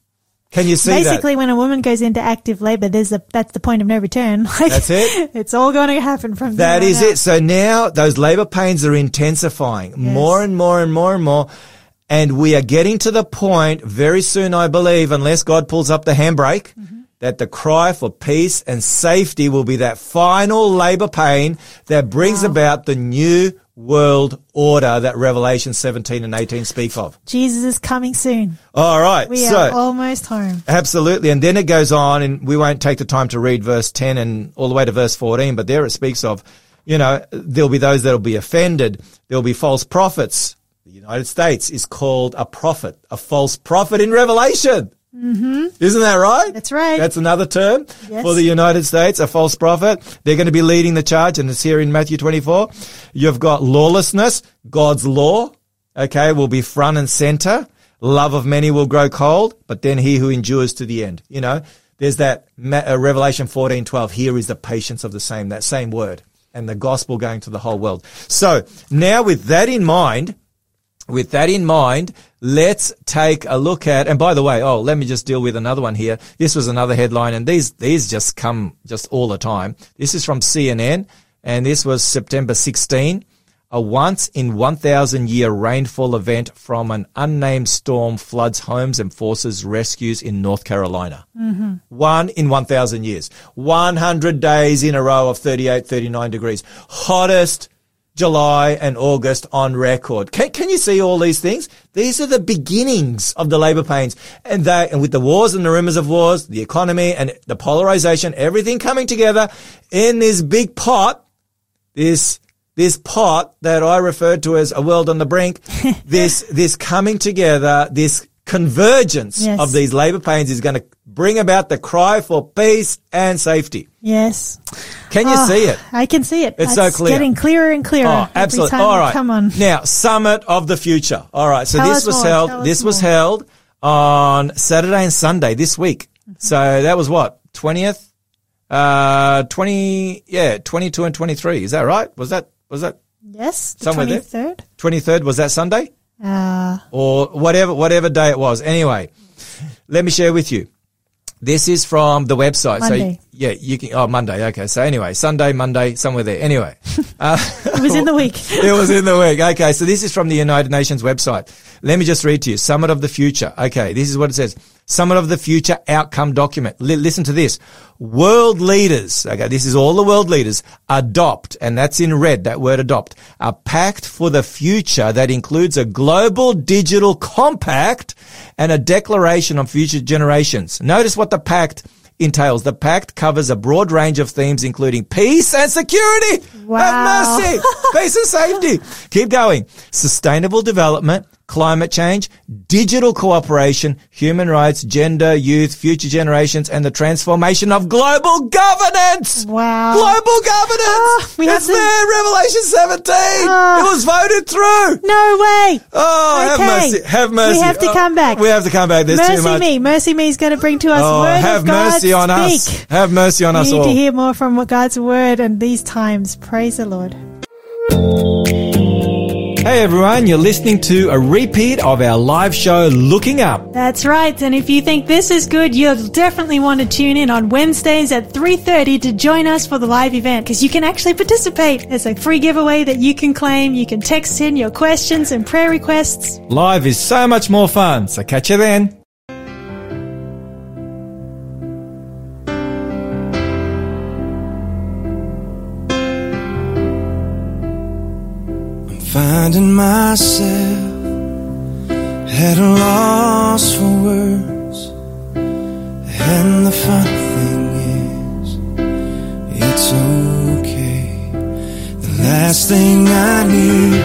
Can you see Basically, that? when a woman goes into active labor, that's the point of no return. Like, That's it. It's all going to happen from there That on is out. it. So now those labor pains are intensifying more and more and more and more. And we are getting to the point very soon, I believe, unless God pulls up the handbrake, that the cry for peace and safety will be that final labor pain that brings about the new world order that Revelation 17 and 18 speak of. Jesus is coming soon. All right. We are almost home. Absolutely. And then it goes on, and we won't take the time to read verse 10 and all the way to verse 14, but there it speaks of, there'll be those that'll be offended. There'll be false prophets. The United States is called a prophet, a false prophet in Revelation. Isn't that right? That's right. That's another term Yes. for the United States, a false prophet. They're going to be leading the charge, and it's here in Matthew 24. You've got lawlessness. God's law, will be front and center. Love of many will grow cold, but then he who endures to the end. There's that Revelation 14:12. Here is the patience of the same, that same word, and the gospel going to the whole world. So now with that in mind, let's take a look at, and by the way, let me just deal with another one here. This was another headline, and these just come just all the time. This is from CNN, and this was September 16. A once in 1,000 year rainfall event from an unnamed storm floods homes and forces rescues in North Carolina. 1 in 1,000 years. 100 days in a row of 38, 39 degrees. Hottest July and August on record. Can you see all these things? These are the beginnings of the labor pains. And with the wars and the rumors of wars, the economy and the polarization, everything coming together in this big pot, this pot that I referred to as a world on the brink, this coming together, this convergence of these labor pains is going to bring about the cry for peace and safety. Yes. Can you see it? I can see it. It's so clear. Getting clearer and clearer. Oh, absolutely. Every time All right. Come on. Now, Summit of the Future. All right. So Tell this us was more. held. Tell us This was more. held on Saturday and Sunday this week. So that was what 20th, 22 and 23. Is that right? Was that Yes. The somewhere there? 23rd. 23rd? Was that Sunday? Or whatever day it was. Anyway, let me share with you. This is from the website. Monday. So you can, Monday. Okay. So anyway, Sunday, Monday, somewhere there. Anyway. It was in the week. It was in the week. Okay. So this is from the United Nations website. Let me just read to you. Summit of the Future. Okay. This is what it says. Summit of the Future outcome document. Listen to this. World leaders. Okay. This is all the world leaders adopt. And that's in red, that word adopt. A pact for the future that includes a global digital compact and a declaration on future generations. Notice what the pact entails. The pact covers a broad range of themes, including peace and security. Wow. Have mercy. Peace and safety. Keep going. Sustainable development, climate change, digital cooperation, human rights, gender, youth, future generations, and the transformation of global governance. Wow. Global governance. we have It's to- there, Revelation 17. It was voted through. No way. Oh, Okay. have mercy. Have mercy. We have to come back. We have to come back. There's too much. Mercy me is going to bring to us Oh, word have of God. mercy on us. Speak. Have mercy on We us need all. to hear more from God's word in these times. Praise the Lord. Hey everyone, you're listening to a repeat of our live show, Looking Up. That's right. And if you think this is good, you'll definitely want to tune in on Wednesdays at 3:30 to join us for the live event, because you can actually participate. It's a free giveaway that you can claim. You can text in your questions and prayer requests. Live is so much more fun, so catch you then. Finding myself at a loss for words, and the funny thing is, it's okay. The last thing I need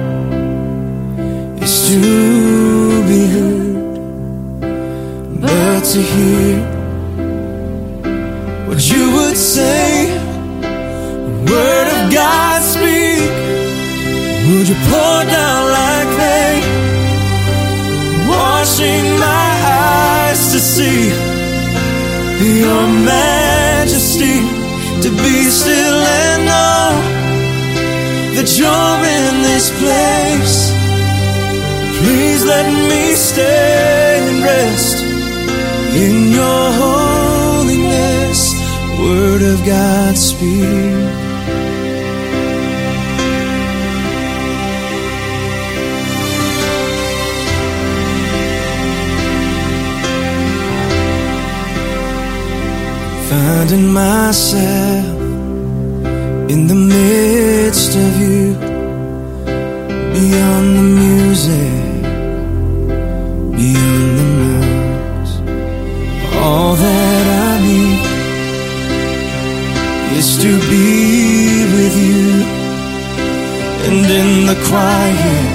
is to be heard, but to hear what you would say, the word of God speak. Would you pour down like rain, washing my eyes to see your majesty, to be still and know that you're in this place. Please let me stay and rest in your holiness. Word of God speak. Finding myself in the midst of you, beyond the music, beyond the noise. All that I need is to be with you, and in the quiet,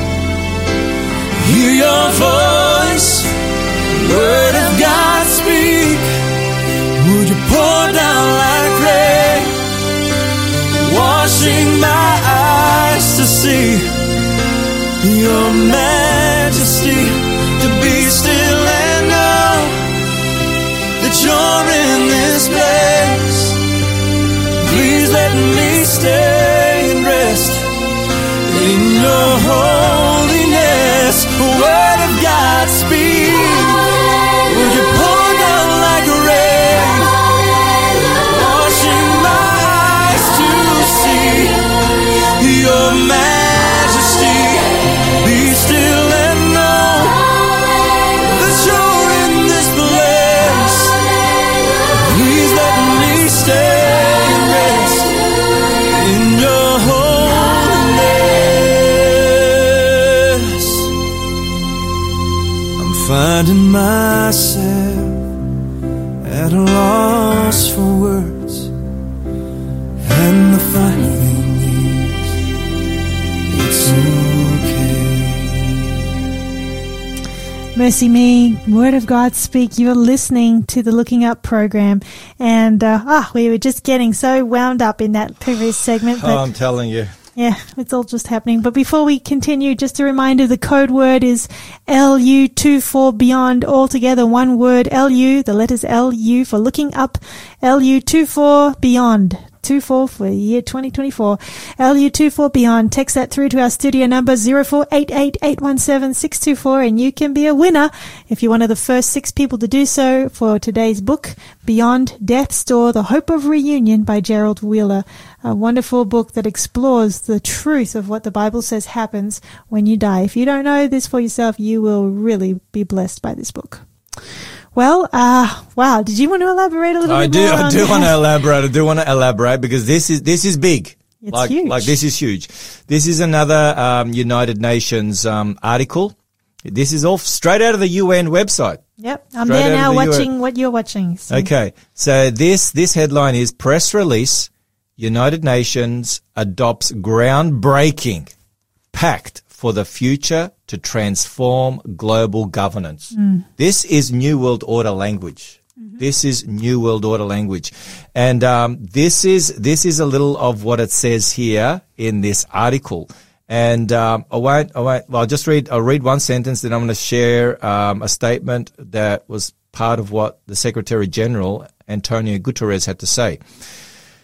hear your voice, word of God speak. Would you pour down like rain, washing my eyes to see your majesty, to be still and know that you're in this place. Please let me stay and rest in your holiness. Word of God speak. Would you pour down like rain, washing my eyes to see your majesty, be still and know that you're in this place. Please let me stay and rest in your holiness. I'm finding myself at a loss for words, and the funny thing is, it's okay. Mercy Me, Word of God Speak. You're listening to the Looking Up program, and we were just getting so wound up in that previous segment. But I'm telling you. yeah, it's all just happening. But before we continue, just a reminder, the code word is LU24 Beyond, all together, one word, LU, the letters LU for Looking Up, LU24 Beyond. 24 for the year 2024. LU24 Beyond. Text that through to our studio number 0488817624, and you can be a winner if you're one of the first 6 people to do so for today's book, Beyond Death's Door, The Hope of Reunion by Gerald Wheeler. A wonderful book that explores the truth of what the Bible says happens when you die. If you don't know this for yourself, you will really be blessed by this book. Well, wow. Did you want to elaborate a little bit more? I do want to elaborate because this is big. It's huge. Like this is huge. This is another United Nations article. This is all straight out of the UN website. Yep. I'm there now watching what you're watching. So. Okay. So this headline is Press Release, United Nations adopts groundbreaking pact for the future to transform global governance. This is New World Order language. This is New World Order language. And this is a little of what it says here in this article. And I'll read one sentence, then I'm going to share a statement that was part of what the Secretary General, Antonio Guterres, had to say.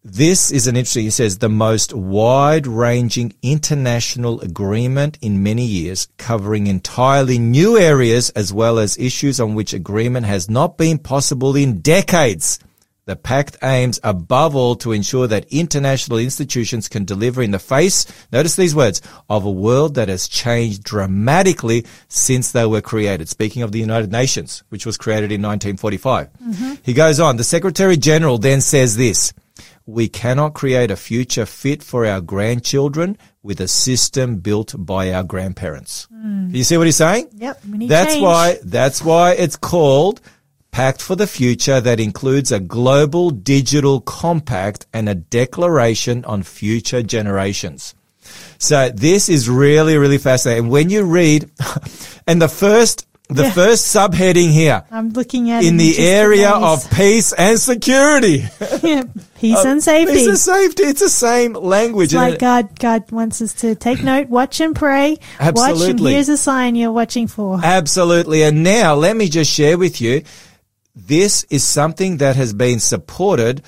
This is an interesting, he says, the most wide-ranging international agreement in many years, covering entirely new areas as well as issues on which agreement has not been possible in decades. The pact aims above all to ensure that international institutions can deliver in the face, notice these words, of a world that has changed dramatically since they were created. Speaking of the United Nations, which was created in 1945. He goes on, the Secretary General then says this, we cannot create a future fit for our grandchildren with a system built by our grandparents. You see what he's saying? Yep. We need That's change. that's why it's called Pact for the Future, that includes a global digital compact and a declaration on future generations. So this is really, really fascinating. When you read, and the first subheading here, I'm looking at in it the just area amazed. of peace and security. Yeah, peace and safety. Peace and safety. It's the same language. It's like isn't it? God wants us to take note, watch and pray. Watch, and Absolutely. here's a sign you're watching for. Absolutely. And now let me just share with you, this is something that has been supported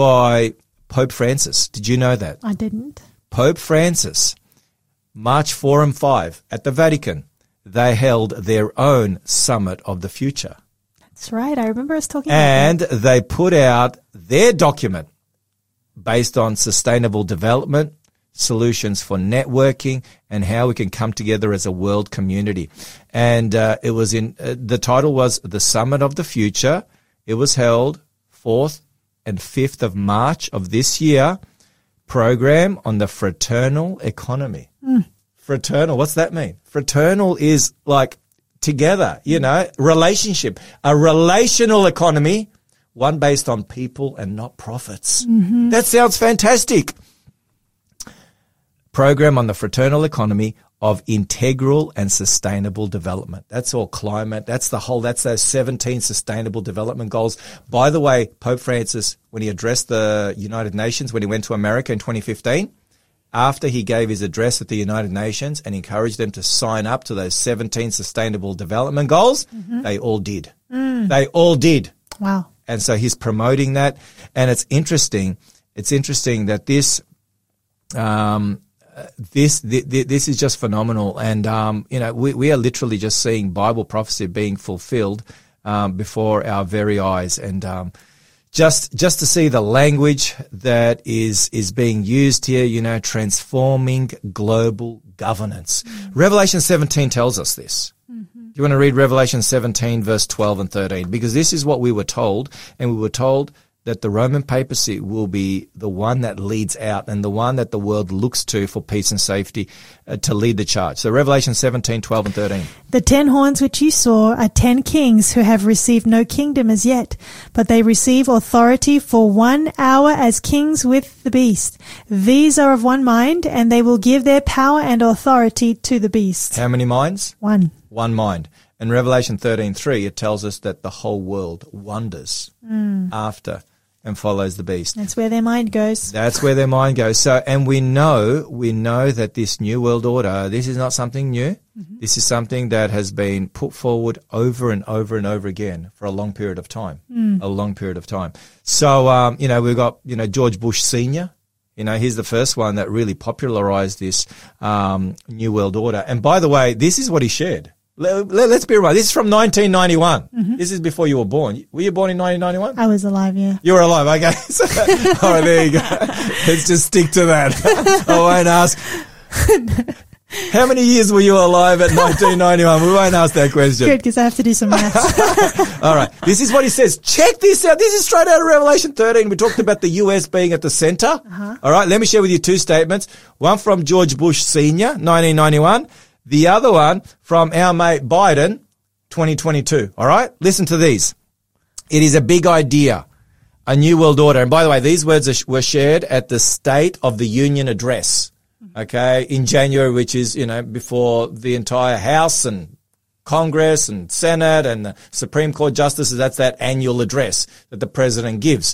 by Pope Francis. Did you know that? I didn't. Pope Francis, March 4 and 5 at the Vatican, they held their own Summit of the Future. That's right. I remember us talking And about they put out their document based on sustainable development, solutions for networking, and how we can come together as a world community. And it was the title was The Summit of the Future. It was held 4th and 5th of March of this year. Program on the fraternal economy. Fraternal, what's that mean? Fraternal is like together, relationship, a relational economy, one based on people and not profits. That sounds fantastic. Program on the fraternal economy of integral and sustainable development. That's all climate. That's those 17 sustainable development goals. By the way, Pope Francis, when he addressed the United Nations, when he went to America in 2015, after he gave his address at the United Nations and encouraged them to sign up to those 17 sustainable development goals, they all did. They all did. Wow. And so he's promoting that. And it's interesting. It's interesting that this is just phenomenal. And, we are literally just seeing Bible prophecy being fulfilled, before our very eyes. And, just to see the language that is being used here, transforming global governance. Revelation 17 tells us this. You want to read Revelation 17 verse 12 and 13, because this is what we were told, and we were told that the Roman papacy will be the one that leads out and the one that the world looks to for peace and safety, to lead the charge. So Revelation 17, 12 and 13. The 10 horns which you saw are 10 kings who have received no kingdom as yet, but they receive authority for 1 hour as kings with the beast. These are of one mind, and they will give their power and authority to the beast. How many minds? One. One mind. In Revelation 13:3, it tells us that the whole world wonders after and follows the beast. That's where their mind goes. That's where their mind goes. So, and we know that this new world order, this is not something new. This is something that has been put forward over and over and over again for a long period of time. A long period of time. So, we've got, George Bush Sr., he's the first one that really popularized this new world order. And by the way, this is what he shared. Let's be right. This is from 1991. This is before you were born. Were you born in 1991? I was alive, yeah. You were alive, okay. So, all right, there you go. Let's just stick to that. I won't ask. How many years were you alive at 1991? We won't ask that question. Good, because I have to do some maths. All right. This is what he says. Check this out. This is straight out of Revelation 13. We talked about the US being at the center. All right. Let me share with you two statements. One from George Bush Sr., 1991. The other one from our mate Biden, 2022. All right? Listen to these. It is a big idea, a new world order. And by the way, these words were shared at the State of the Union address, okay, in January, which is, before the entire House and Congress and Senate and the Supreme Court justices. That's that annual address that the president gives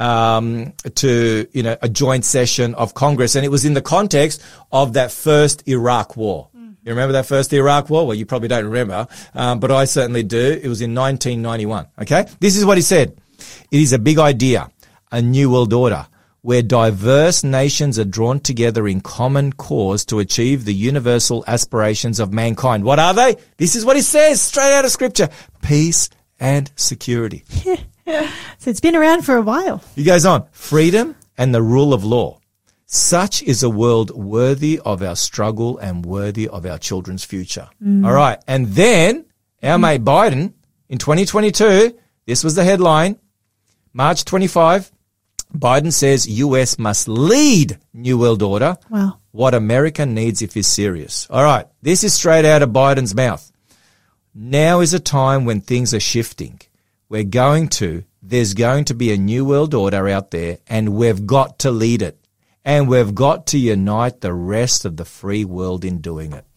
to, a joint session of Congress. And it was in the context of that first Iraq war. You remember that first Iraq war? Well, you probably don't remember, but I certainly do. It was in 1991, okay? This is what he said. It is a big idea, a new world order, where diverse nations are drawn together in common cause to achieve the universal aspirations of mankind. What are they? This is what he says straight out of Scripture. Peace and security. So it's been around for a while. He goes on. Freedom and the rule of law. Such is a world worthy of our struggle and worthy of our children's future. All right. And then our mate Biden in 2022, this was the headline, March 25, Biden says US must lead New World Order. Wow. What America needs if it's serious. All right. This is straight out of Biden's mouth. Now is a time when things are shifting. There's going to be a New World Order out there, and we've got to lead it. And we've got to unite the rest of the free world in doing it.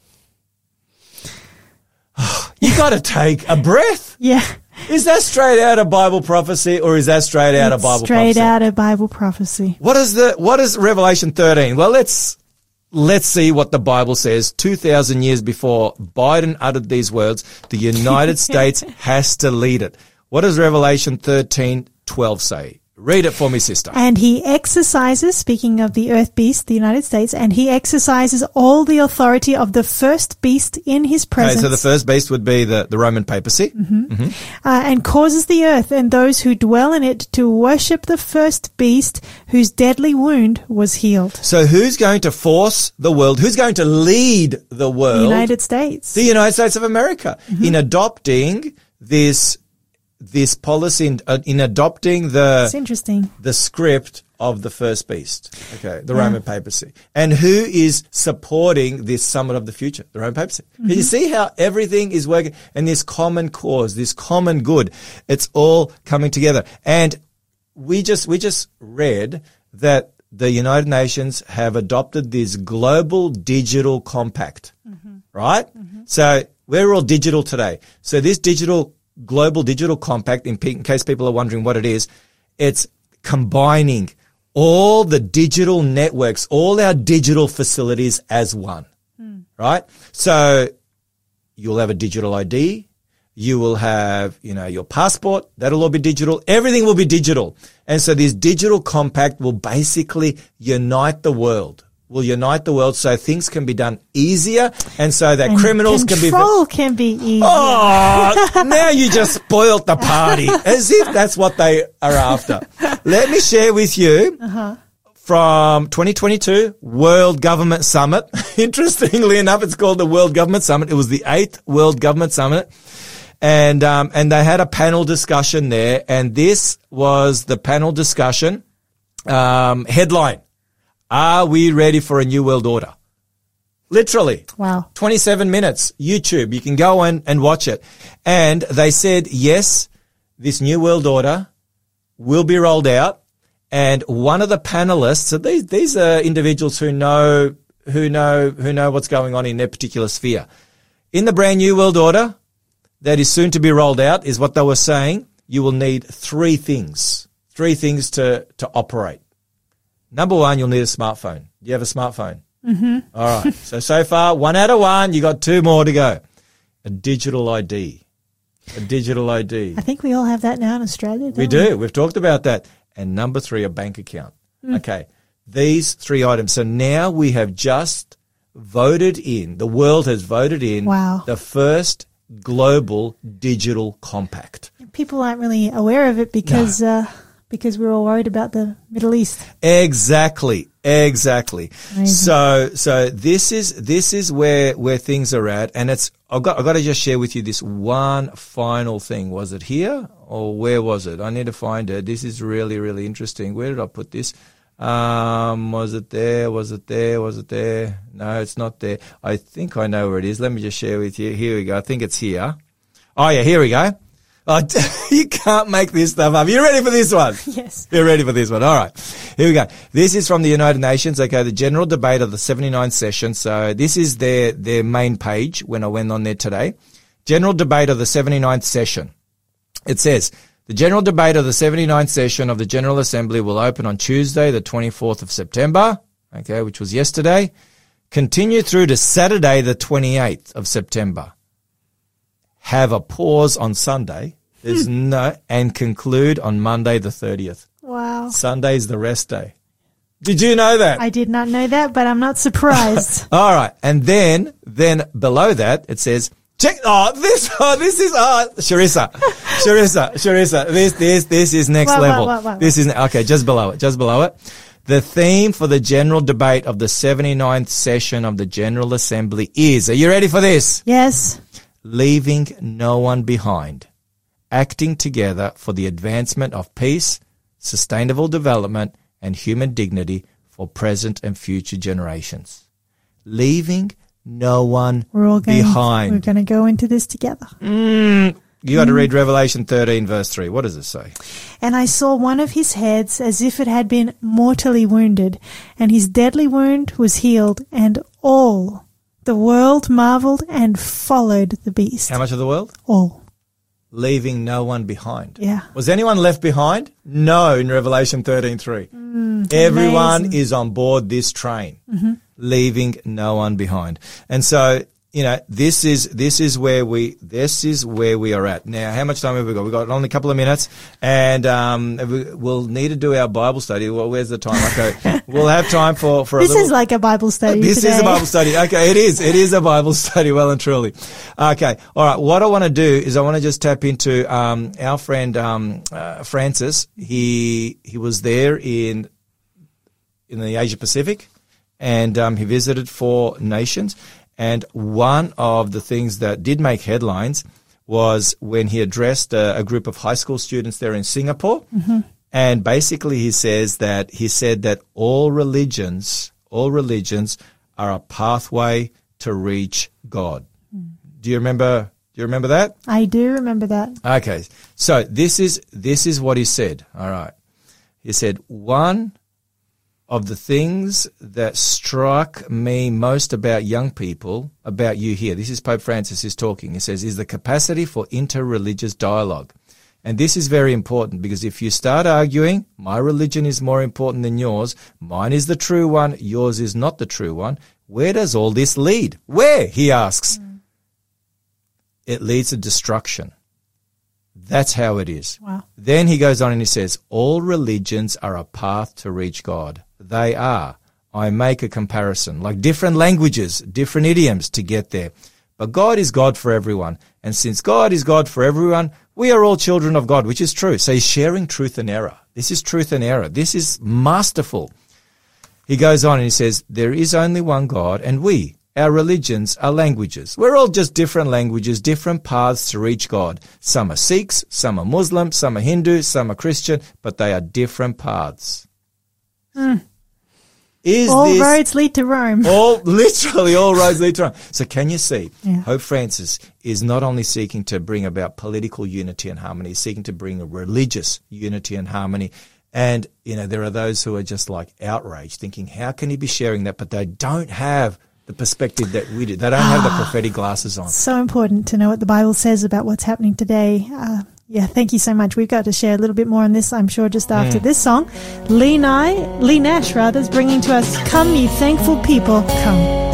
You got to take a breath. Yeah. Is that straight out of Bible prophecy, or is that straight out of Bible prophecy? Straight out of Bible prophecy. What is Revelation 13? Well, let's see what the Bible says. 2,000 years before Biden uttered these words, the United States has to lead it. What does Revelation 13:12 say? Read it for me, sister. And he exercises, speaking of the earth beast, the United States, and he exercises all the authority of the first beast in his presence. Okay, so the first beast would be the Roman papacy. And causes the earth and those who dwell in it to worship the first beast whose deadly wound was healed. So who's going to force the world? Who's going to lead the world? The United States. The United States of America in adopting this policy, in adopting It's interesting. the script of the first beast. Okay, the Roman papacy. And who is supporting this summit of the future? The Roman papacy. Can you see how everything is working? And this common cause, this common good, it's all coming together. And we just read that the United Nations have adopted this global digital compact, right? So we're all digital today. So this global digital compact, in case people are wondering what it is, it's combining all the digital networks, all our digital facilities as one, right? So you'll have a digital ID. You will have, your passport. That'll all be digital. Everything will be digital. And so this digital compact will basically unite the world. Will unite the world so things can be done easier and so that criminals can be... Control can be easier. Oh, now you just spoilt the party as if that's what they are after. Let me share with you from 2022 World Government Summit. Interestingly enough, it's called the World Government Summit. It was the 8th World Government Summit. And they had a panel discussion there, and this was the panel discussion, headline. Are we ready for a new world order? Literally. Wow. 27 minutes, YouTube. You can go and watch it. And they said, yes, this new world order will be rolled out. And one of the panelists, so these are individuals who know what's going on in their particular sphere. In the brand new world order that is soon to be rolled out is what they were saying. You will need three things to operate. Number one, you'll need a smartphone. Do you have a smartphone? All right. So far, 1 out of 1. You got 2 more to go. A digital ID. A digital ID. I think we all have that now in Australia, don't we? We do. We've talked about that. And number 3, a bank account. Okay. These 3 items. So now we have just voted in, the world has voted in the first global digital compact. People aren't really aware of it because we're all worried about the Middle East. Exactly. Amazing. So this is where things are at, and I've got to just share with you this one final thing. Was it here or where was it? I need to find it. This is really, really interesting. Where did I put this? Was it there? Was it there? Was it there? No, it's not there. I think I know where it is. Let me just share with you. Here we go. I think it's here. Oh yeah, here we go. Oh, you can't make this stuff up. You ready for this one? Yes. You're ready for this one. All right. Here we go. This is from the United Nations. Okay. The general debate of the 79th session. So this is their main page when I went on there today. General debate of the 79th session. It says, the general debate of the 79th session of the General Assembly will open on Tuesday, the 24th of September. Okay. Which was yesterday. Continue through to Saturday, the 28th of September. Have a pause on Sunday. And conclude on Monday the 30th. Wow. Sunday's the rest day. Did you know that? I did not know that, but I'm not surprised. All right. And then below that, it says, Sharissa. This is next level. What? This is, okay, just below it. The theme for the general debate of the 79th session of the General Assembly is, are you ready for this? Yes. Leaving no one behind, acting together for the advancement of peace, sustainable development, and human dignity for present and future generations. Leaving no one behind. We're going to go into this together. You got to read Revelation 13 verse 3. What does it say? And I saw one of his heads as if it had been mortally wounded, and his deadly wound was healed, and all the world marveled and followed the beast. How much of the world? All. Leaving no one behind. Yeah. Was anyone left behind? No, in Revelation 13:3. Everyone amazing. is on board this train, leaving no one behind. And so, you know, this is where we are at. Now, how much time have we got? We've got only a couple of minutes, and we'll need to do our Bible study. Well, where's the time? Okay. We'll have time for This is like a Bible study This today. is a Bible study. Okay, it is a Bible study, well and truly. Okay, all right. What I want to do is I want to just tap into our friend Francis. He was there in the Asia Pacific, and he visited 4 nations. And one of the things that did make headlines was when he addressed a group of high school students there in Singapore. And basically he said that all religions are a pathway to reach God. Do you remember that? I do remember that. Okay. So this is what he said. All right. He said, one of the things that struck me most about young people, about you here, this is Pope Francis is talking, he says, is the capacity for inter-religious dialogue. And this is very important, because if you start arguing, my religion is more important than yours, mine is the true one, yours is not the true one, where does all this lead? Where? He asks. It leads to destruction. That's how it is. Wow. Then he goes on and he says, all religions are a path to reach God. They are. I make a comparison, like different languages, different idioms to get there. But God is God for everyone. And since God is God for everyone, we are all children of God, which is true. So he's sharing truth and error. This is truth and error. This is masterful. He goes on and he says, there is only one God, and our religions are languages. We're all just different languages, different paths to reach God. Some are Sikhs, some are Muslim, some are Hindu, some are Christian, but they are different paths. All roads lead to Rome. Literally all roads lead to Rome. So can you see, Yeah. Pope Francis is not only seeking to bring about political unity and harmony, he's seeking to bring a religious unity and harmony. And, you know, there are those who are just like outraged, thinking, how can he be sharing that? But they don't have the perspective that we do. They don't have the prophetic glasses on. So important to know what the Bible says about what's happening today. Thank you so much. We've got to share a little bit more on this, I'm sure, just after this song. Lee Nash is bringing to us, Come Ye Thankful People, Come.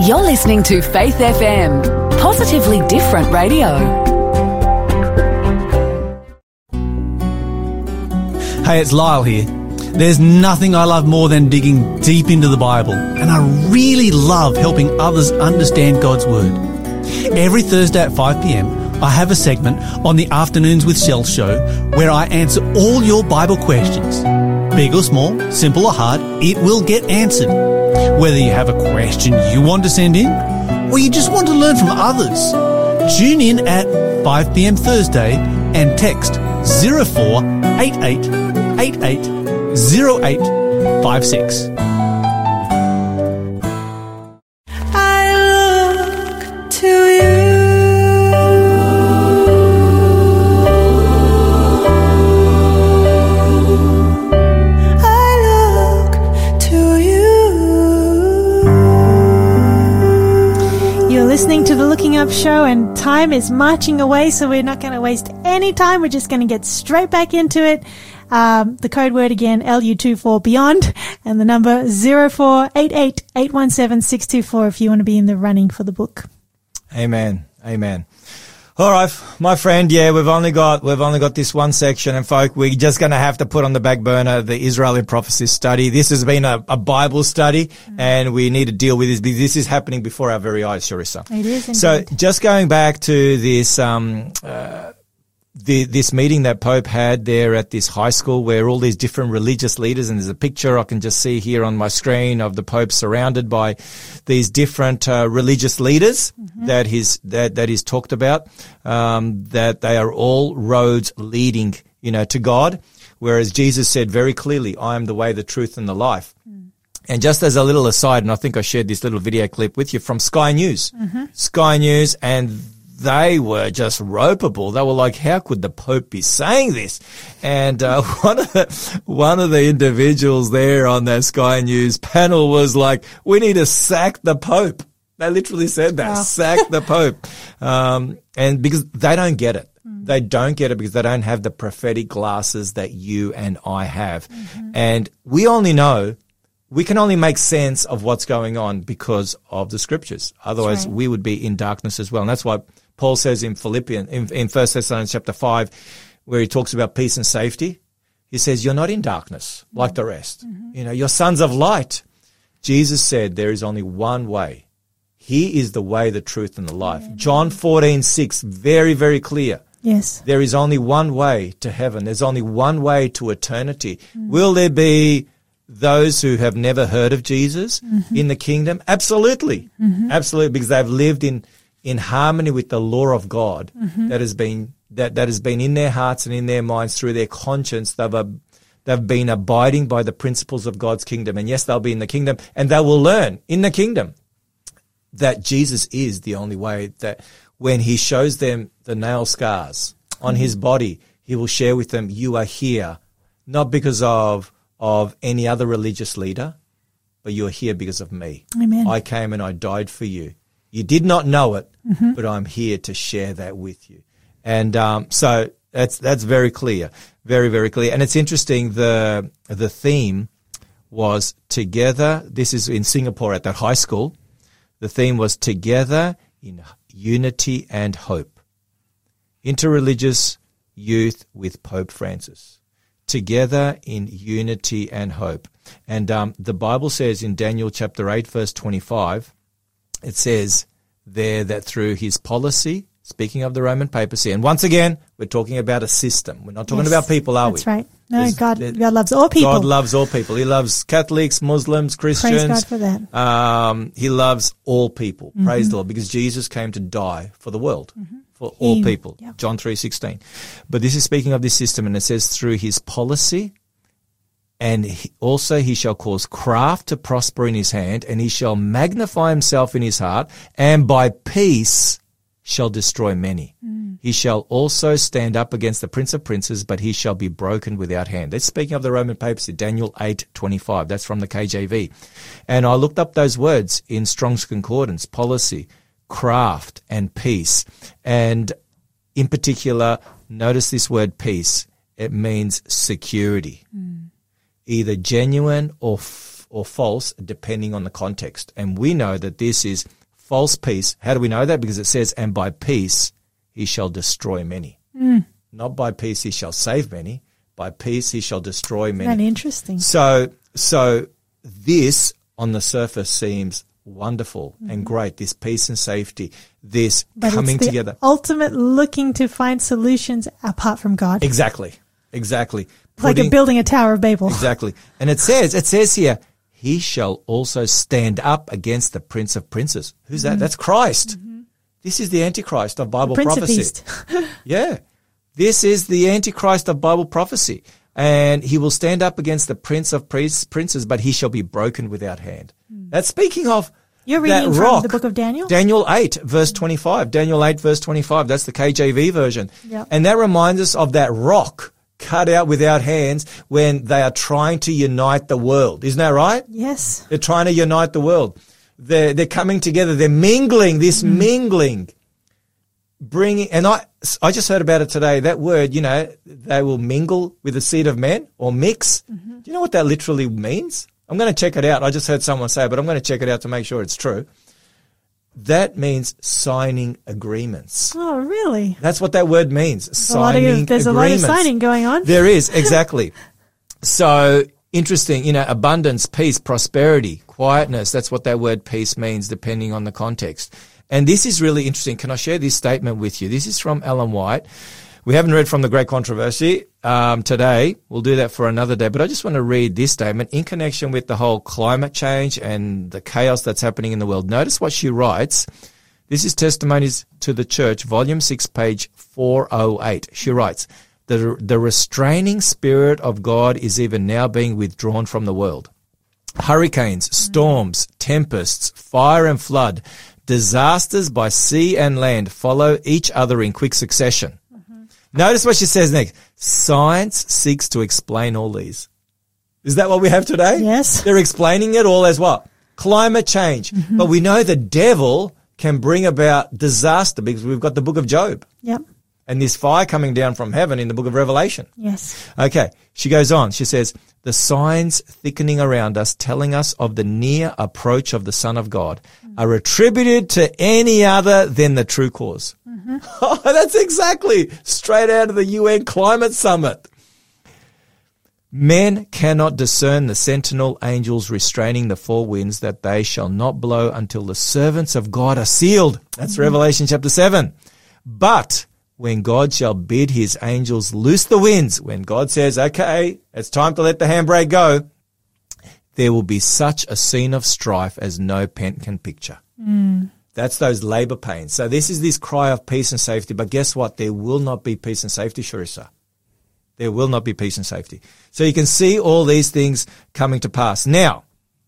You're listening to Faith FM, positively different radio. Hey, it's Lyle here. There's nothing I love more than digging deep into the Bible, and I really love helping others understand God's Word. Every Thursday at 5 p.m, I have a segment on the Afternoons with Shell show where I answer all your Bible questions. Big or small, simple or hard, it will get answered. Whether you have a question you want to send in, or you just want to learn from others, tune in at 5 p.m. Thursday and text 0488880856. I look to you. Listening to the Looking Up show, and time is marching away, so we're not going to waste any time. We're just going to get straight back into it. The code word again, LU24BEYOND, and the number 0488817624 if you want to be in the running for the book. Amen. Amen. All right, my friend. Yeah, we've only got this one section, and folk, we're just going to have to put on the back burner the Israeli prophecy study. This has been a Bible study, and we need to deal with this because this is happening before our very eyes, Sharissa. It is indeed. So, just going back to this, this meeting that Pope had there at this high school where all these different religious leaders, and there's a picture I can just see here on my screen of the Pope surrounded by these different religious leaders that he's talked about, that they are all roads leading, to God, whereas Jesus said very clearly, I am the way, the truth, and the life. And just as a little aside, and I think I shared this little video clip with you from Sky News. Sky News, and they were just ropeable. They were like, how could the Pope be saying this? And one of the individuals there on that Sky News panel was like, we need to sack the Pope. They literally said that, sack the Pope. And because they don't get it. They don't get it because they don't have the prophetic glasses that you and I have. And we can only make sense of what's going on because of the scriptures. Otherwise, we would be in darkness as well. And that's why Paul says in in 1 Thessalonians chapter 5, where he talks about peace and safety, he says, you're not in darkness like the rest. You're sons of light. Jesus said there is only one way. He is the way, the truth, and the life. John 14:6, very, very clear. Yes. There is only one way to heaven. There's only one way to eternity. Will there be those who have never heard of Jesus in the kingdom? Absolutely. Absolutely, because they've lived in harmony with the law of God that has been in their hearts and in their minds through their conscience. They've been abiding by the principles of God's kingdom. And yes, they'll be in the kingdom, and they will learn in the kingdom that Jesus is the only way, that when he shows them the nail scars on his body, he will share with them, you are here, not because of any other religious leader, but you are here because of me. Amen. I came and I died for you. You did not know it, but I'm here to share that with you. And so that's very clear, very, very clear. And it's interesting, the theme was together. This is in Singapore at that high school. The theme was together in unity and hope. Interreligious youth with Pope Francis. Together in unity and hope. And the Bible says in Daniel chapter 8, verse 25, it says there that through his policy, speaking of the Roman papacy, and once again, we're talking about a system. We're not talking about people, are we? That's right. No, God loves all people. God loves all people. He loves Catholics, Muslims, Christians. Praise God for that. He loves all people. Praise the Lord, because Jesus came to die for the world, for all people. Yep. John 3:16. But this is speaking of this system, and it says through his policy, and he shall cause craft to prosper in his hand, and he shall magnify himself in his heart, and by peace shall destroy many. He shall also stand up against the Prince of Princes, but he shall be broken without hand. That's speaking of the Roman papacy, Daniel 8:25. That's from the KJV. And I looked up those words in Strong's Concordance, policy, craft, and peace. And in particular, notice this word peace. It means security. Either genuine or false, depending on the context. And we know that this is false peace. How do we know that? Because it says, and by peace he shall destroy many. Not by peace he shall save many. By peace he shall destroy many. Isn't that interesting? So this on the surface seems wonderful and great, this peace and safety, this But coming it's the together. ultimate looking to find solutions apart from God. Exactly. Like building a Tower of Babel. Exactly. And it says here, he shall also stand up against the Prince of Princes. Who's that? That's Christ. This is the Antichrist of Bible Prince prophecy. of East. Yeah. This is the Antichrist of Bible prophecy. And he will stand up against the Prince of Princes, but he shall be broken without hand. That's speaking of You're that reading from rock. the book of Daniel? Daniel 8, verse 25. Daniel 8, verse 25. That's the KJV version. Yep. And that reminds us of that rock cut out without hands when they are trying to unite the world. Isn't that right? Yes. They're trying to unite the world. They're coming together. They're mingling, mingling. Bringing, and I just heard about it today. That word, they will mingle with the seed of men or mix. Do you know what that literally means? I'm going to check it out. I just heard someone say it, but I'm going to check it out to make sure it's true. That means signing agreements. Oh, really? That's what that word means. There's Agreements. a lot of signing going on. There is, exactly. So interesting, abundance, peace, prosperity, quietness. That's what that word peace means, depending on the context. And this is really interesting. Can I share this statement with you? This is from Ellen White. We haven't read from the Great Controversy today. We'll do that for another day. But I just want to read this statement in connection with the whole climate change and the chaos that's happening in the world. Notice what she writes. This is Testimonies to the Church, Volume 6, page 408. She writes, the restraining spirit of God is even now being withdrawn from the world. Hurricanes, storms, tempests, fire and flood, disasters by sea and land follow each other in quick succession. Notice what she says next. Science seeks to explain all these. Is that what we have today? Yes. They're explaining it all as what? Climate change. But we know the devil can bring about disaster because we've got the book of Job. Yep. And this fire coming down from heaven in the book of Revelation. Yes. Okay. She goes on. She says, the signs thickening around us, telling us of the near approach of the Son of God, are attributed to any other than the true cause. Oh, that's exactly straight out of the UN Climate Summit. Men cannot discern the sentinel angels restraining the four winds, that they shall not blow until the servants of God are sealed. That's Revelation chapter 7. But when God shall bid his angels loose the winds, when God says, okay, it's time to let the handbrake go, there will be such a scene of strife as no pen can picture. That's those labor pains. So this is this cry of peace and safety. But guess what? There will not be peace and safety, Sharissa. There will not be peace and safety. So you can see all these things coming to pass. Now,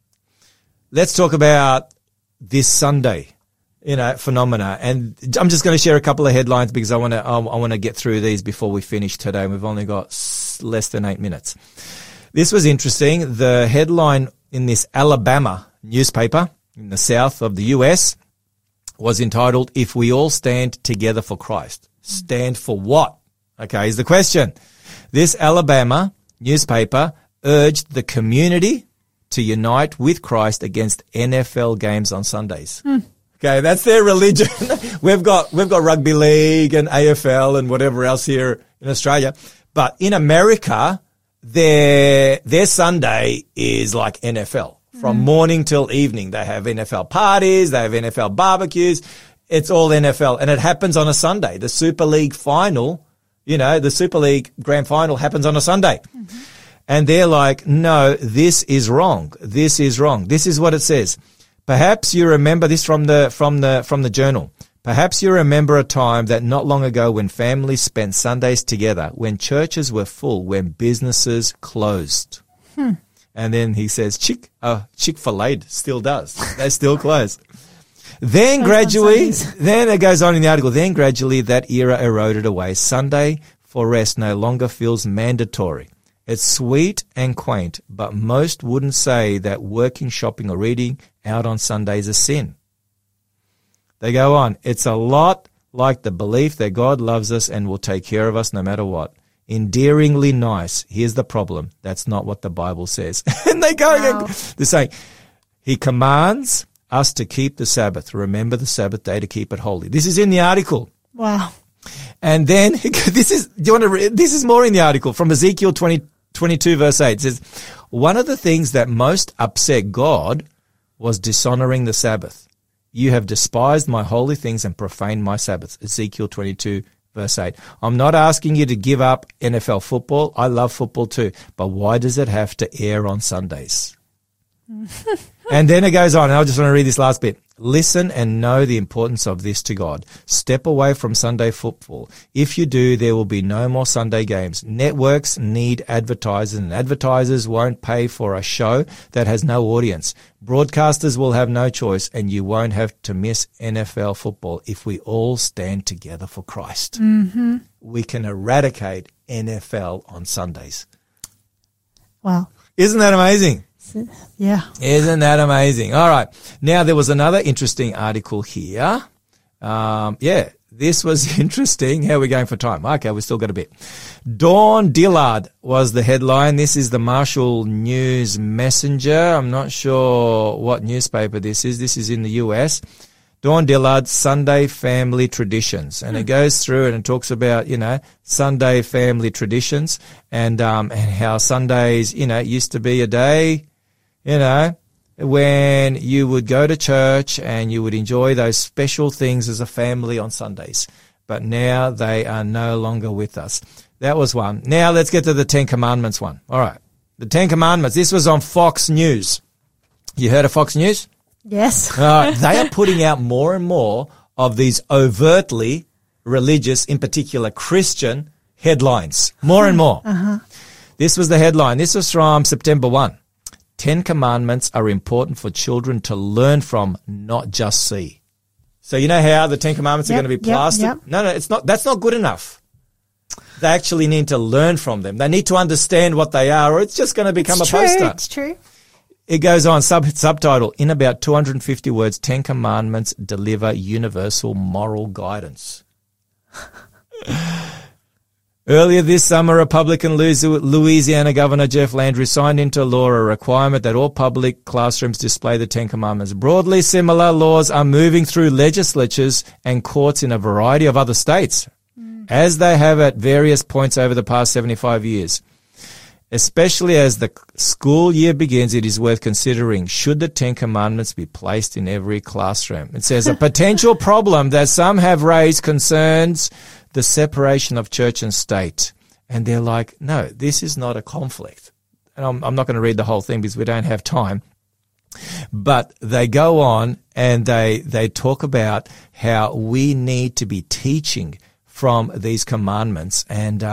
let's talk about this Sunday, phenomena. And I'm just going to share a couple of headlines because I want to get through these before we finish today. We've only got less than 8 minutes. This was interesting. The headline in this Alabama newspaper in the south of the US was entitled, If We All Stand Together for Christ. Stand for what? Okay, is the question. This Alabama newspaper urged the community to unite with Christ against NFL games on Sundays. Okay, that's their religion. We've got rugby league and AFL and whatever else here in Australia. But in America, their Sunday is like NFL. From morning till evening, they have NFL parties, they have NFL barbecues. It's all NFL. And it happens on a Sunday. The Super League final, the Super League grand final happens on a Sunday. And they're like, no, this is wrong. This is wrong. This is what it says. Perhaps you remember this from the journal. Perhaps you remember a time that not long ago when families spent Sundays together, when churches were full, when businesses closed. And then he says, Chick-fil-A still does. They still close. Then it goes on in the article, then gradually that era eroded away. Sunday for rest no longer feels mandatory. It's sweet and quaint, but most wouldn't say that working, shopping or reading out on Sunday is a sin. They go on. It's a lot like the belief that God loves us and will take care of us no matter what. Endearingly nice. Here's the problem. That's not what the Bible says. And they go, they're saying, he commands us to keep the Sabbath. Remember the Sabbath day to keep it holy. This is in the article. Wow. And then this is more in the article from Ezekiel 22 verse 8. It says, one of the things that most upset God was dishonoring the Sabbath. You have despised my holy things and profaned my Sabbath. Ezekiel 22 verse 8. I'm not asking you to give up NFL football. I love football too. But why does it have to air on Sundays? And then it goes on, and I just want to read this last bit. Listen and know the importance of this to God. Step away from Sunday football. If you do, there will be no more Sunday games. Networks need advertisers, and advertisers won't pay for a show that has no audience. Broadcasters will have no choice, and you won't have to miss NFL football if we all stand together for Christ. Mm-hmm. We can eradicate NFL on Sundays. Wow. Isn't that amazing? Yeah. Isn't that amazing? All right. Now, there was another interesting article here. This was interesting. How are we going for time? Okay, we've still got a bit. Dawn Dillard was the headline. This is the Marshall News Messenger. I'm not sure what newspaper this is. This is in the US. Dawn Dillard, Sunday Family Traditions. And it goes through and it talks about, Sunday family traditions and how Sundays, used to be a day, when you would go to church and you would enjoy those special things as a family on Sundays. But now they are no longer with us. That was one. Now let's get to the 10 Commandments one. All right. The 10 Commandments. This was on Fox News. You heard of Fox News? Yes. They are putting out more and more of these overtly religious, in particular Christian, headlines. More and more. Uh-huh. This was the headline. This was from September 1. 10 Commandments are important for children to learn from, not just see. So you know how the 10 Commandments are going to be plastered? Yep. No, it's not. That's not good enough. They actually need to learn from them. They need to understand what they are, or it's just going to become a poster. It's true. It goes on, subtitle, in about 250 words, 10 Commandments deliver universal moral guidance. Earlier this summer, Republican Louisiana Governor Jeff Landry signed into law a requirement that all public classrooms display the 10 Commandments. Broadly similar laws are moving through legislatures and courts in a variety of other states, as they have at various points over the past 75 years. Especially as the school year begins, it is worth considering, should the 10 Commandments be placed in every classroom? It says a potential problem that some have raised concerns the separation of church and state. And they're like, no, this is not a conflict. And I'm not going to read the whole thing because we don't have time. But they go on and they talk about how we need to be teaching from these commandments. And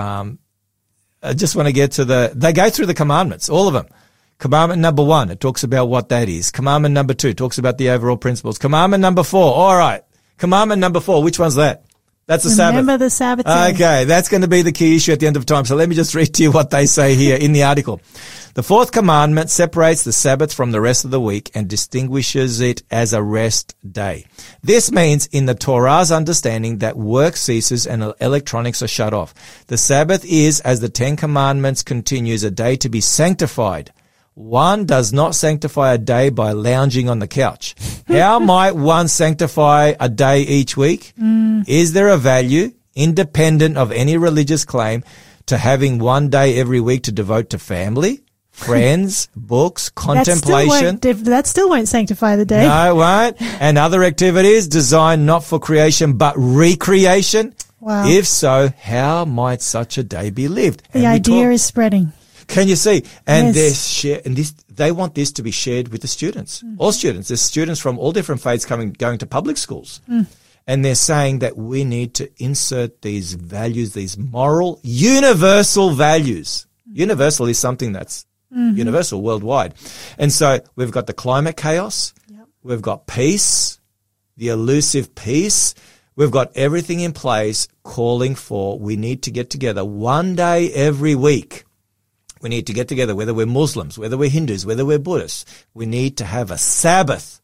I just want to get to they go through the commandments, all of them. Commandment number 1, it talks about what that is. Commandment number 2 talks about the overall principles. Commandment number 4, all right. Commandment number 4, which one's that? That's the Sabbath. Remember the Sabbath day. Okay, that's going to be the key issue at the end of time. So let me just read to you what they say here in the article. The 4th commandment separates the Sabbath from the rest of the week and distinguishes it as a rest day. This means in the Torah's understanding that work ceases and electronics are shut off. The Sabbath is, as the 10 Commandments continues, a day to be sanctified. One does not sanctify a day by lounging on the couch. How might one sanctify a day each week? Is there a value, independent of any religious claim, to having one day every week to devote to family, friends, books, contemplation? That still won't sanctify the day. No, it won't. And other activities designed not for creation but recreation? Wow. If so, how might such a day be lived? The idea is spreading. Can you see? And Yes. they want this to be shared with the students, all students. There's students from all different faiths going to public schools. And they're saying that we need to insert these values, these moral, universal values. Universal is something that's universal worldwide. And so we've got the climate chaos. Yep. We've got peace, the elusive peace. We've got everything in place calling for we need to get together one day every week. We need to get together, whether we're Muslims, whether we're Hindus, whether we're Buddhists. We need to have a Sabbath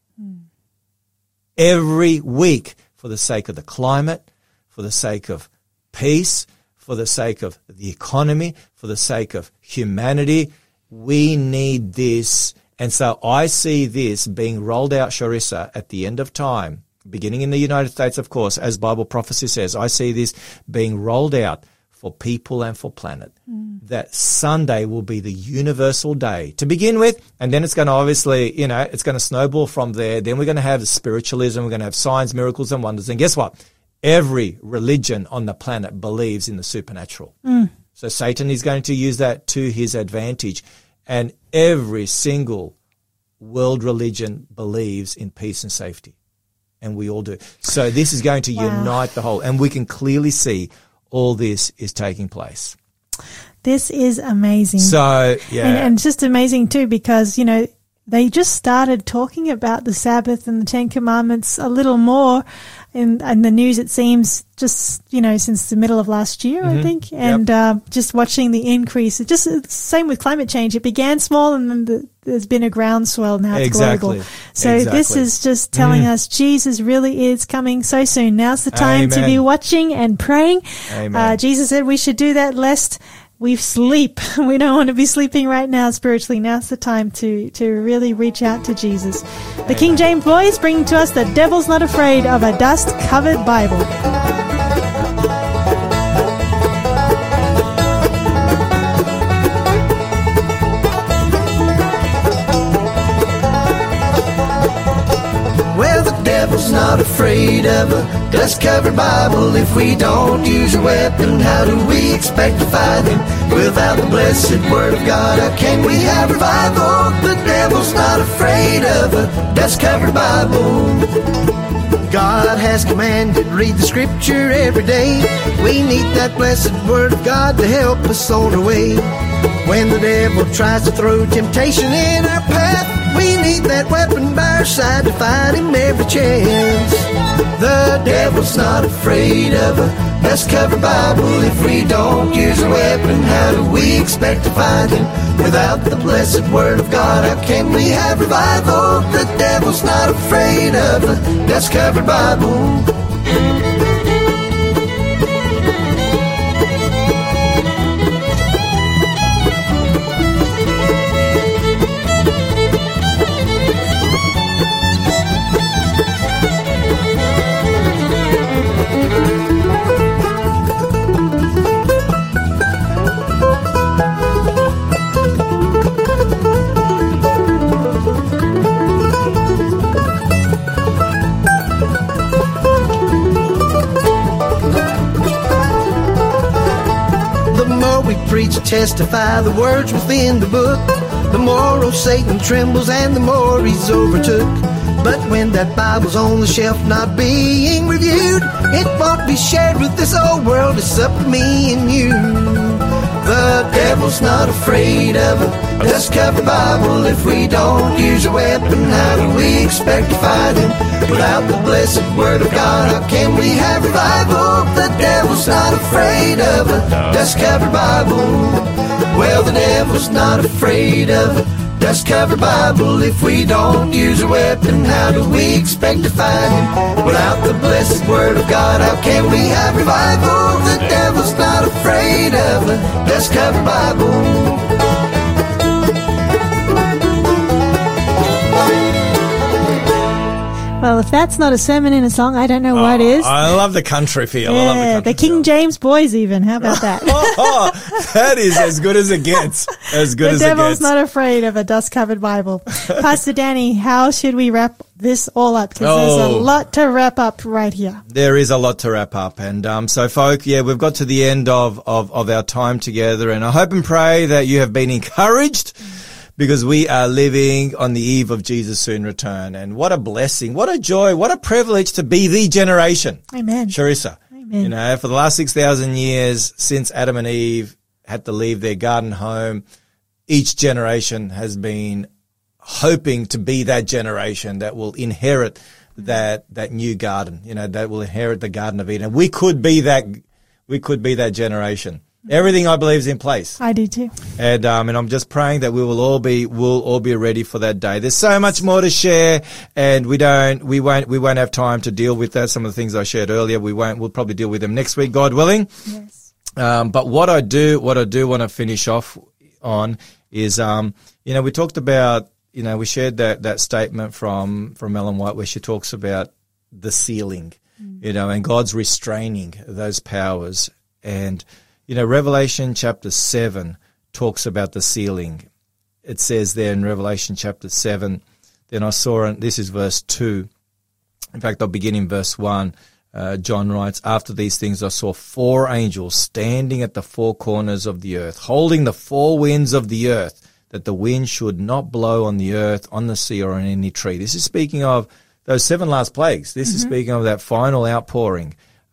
every week for the sake of the climate, for the sake of peace, for the sake of the economy, for the sake of humanity. We need this, And so I see this being rolled out, Charissa, at the end of time, beginning in the United States, of course, as Bible prophecy says. I see this being rolled out for people and for planet. That Sunday will be the universal day to begin with, and then it's going to obviously, it's going to snowball from there. Then we're going to have spiritualism, we're going to have signs, miracles, and wonders. And guess what? Every religion on the planet believes in the supernatural. So Satan is going to use that to his advantage. And every single world religion believes in peace and safety. And we all do. So this is going to unite the whole. And we can clearly see all this is taking place. This is amazing. So, yeah. And it's just amazing too because, they just started talking about the Sabbath and the Ten Commandments a little more in the news, it seems, just, since the middle of last year, I think. And just watching the increase. It just same with climate change. It began small and then there's been a groundswell. Now it's global. So this is just telling us Jesus really is coming so soon. Now's the time to be watching and praying. Jesus said we should do that lest we sleep. We don't want to be sleeping right now spiritually. Now's the time to really reach out to Jesus. The King James Boys bringing to us The Devil's Not Afraid of a Dust-Covered Bible. Well, the devil's not afraid of a dust-covered Bible. If we don't use a weapon, how do we expect to fight him? Without the blessed Word of God, how can we have revival? The devil's not afraid of a dust-covered Bible. God has commanded, read the Scripture every day. We need that blessed Word of God to help us on our way. When the devil tries to throw temptation in our path, we need that weapon by our side to fight him every chance. The devil's not afraid of a dust-covered Bible. If we don't use a weapon, how do we expect to fight him? Without the blessed Word of God, how can we have revival? The devil's not afraid of a dust-covered Bible. Preach and testify the words within the book, the more old Satan trembles and the more he's overtook. But when that Bible's on the shelf not being reviewed, it won't be shared with this old world. It's up to me and you. The devil's not afraid of a dust-covered Bible. If we don't use a weapon, how do we expect to fight him? Without the blessed Word of God, how can we have revival? The devil's not afraid of a dust-covered Bible. Well, the devil's not afraid of a dust-covered Bible. If we don't use a weapon, how do we expect to fight him? Without the blessed Word of God, how can we have revival? The devil's not afraid of a dust-covered Bible. Well, if that's not a sermon in a song, I don't know what is. I love the country feel. Yeah, I love the country the King feel. James Boys even. How about that? That is as good as it gets. As good as it gets. The devil's not afraid of a dust-covered Bible. Pastor Danny, how should we wrap this all up? Because there's a lot to wrap up right here. There is a lot to wrap up. And so, folk, we've got to the end of our time together. And I hope and pray that you have been encouraged, because we are living on the eve of Jesus' soon return. And what a blessing, what a joy, what a privilege to be the generation. Amen. Charissa. Amen. For the last 6,000 years since Adam and Eve had to leave their garden home, each generation has been hoping to be that generation that will inherit that new garden, that will inherit the Garden of Eden. We could be that generation. Everything, I believe, is in place. I do too. And I'm just praying that we'll all be ready for that day. There's so much more to share, and we won't have time to deal with that. Some of the things I shared earlier, we'll probably deal with them next week, God willing. Yes. But what I do want to finish off on is, we talked about, we shared that statement from Ellen White where she talks about the sealing, and God's restraining those powers. And, Revelation chapter 7 talks about the sealing. It says there in Revelation chapter 7, then I saw, and this is verse 2. In fact, I'll begin in verse 1. John writes, after these things I saw 4 angels standing at the 4 corners of the earth, holding the 4 winds of the earth, that the wind should not blow on the earth, on the sea, or on any tree. This is speaking of those 7 last plagues. This is speaking of that final outpouring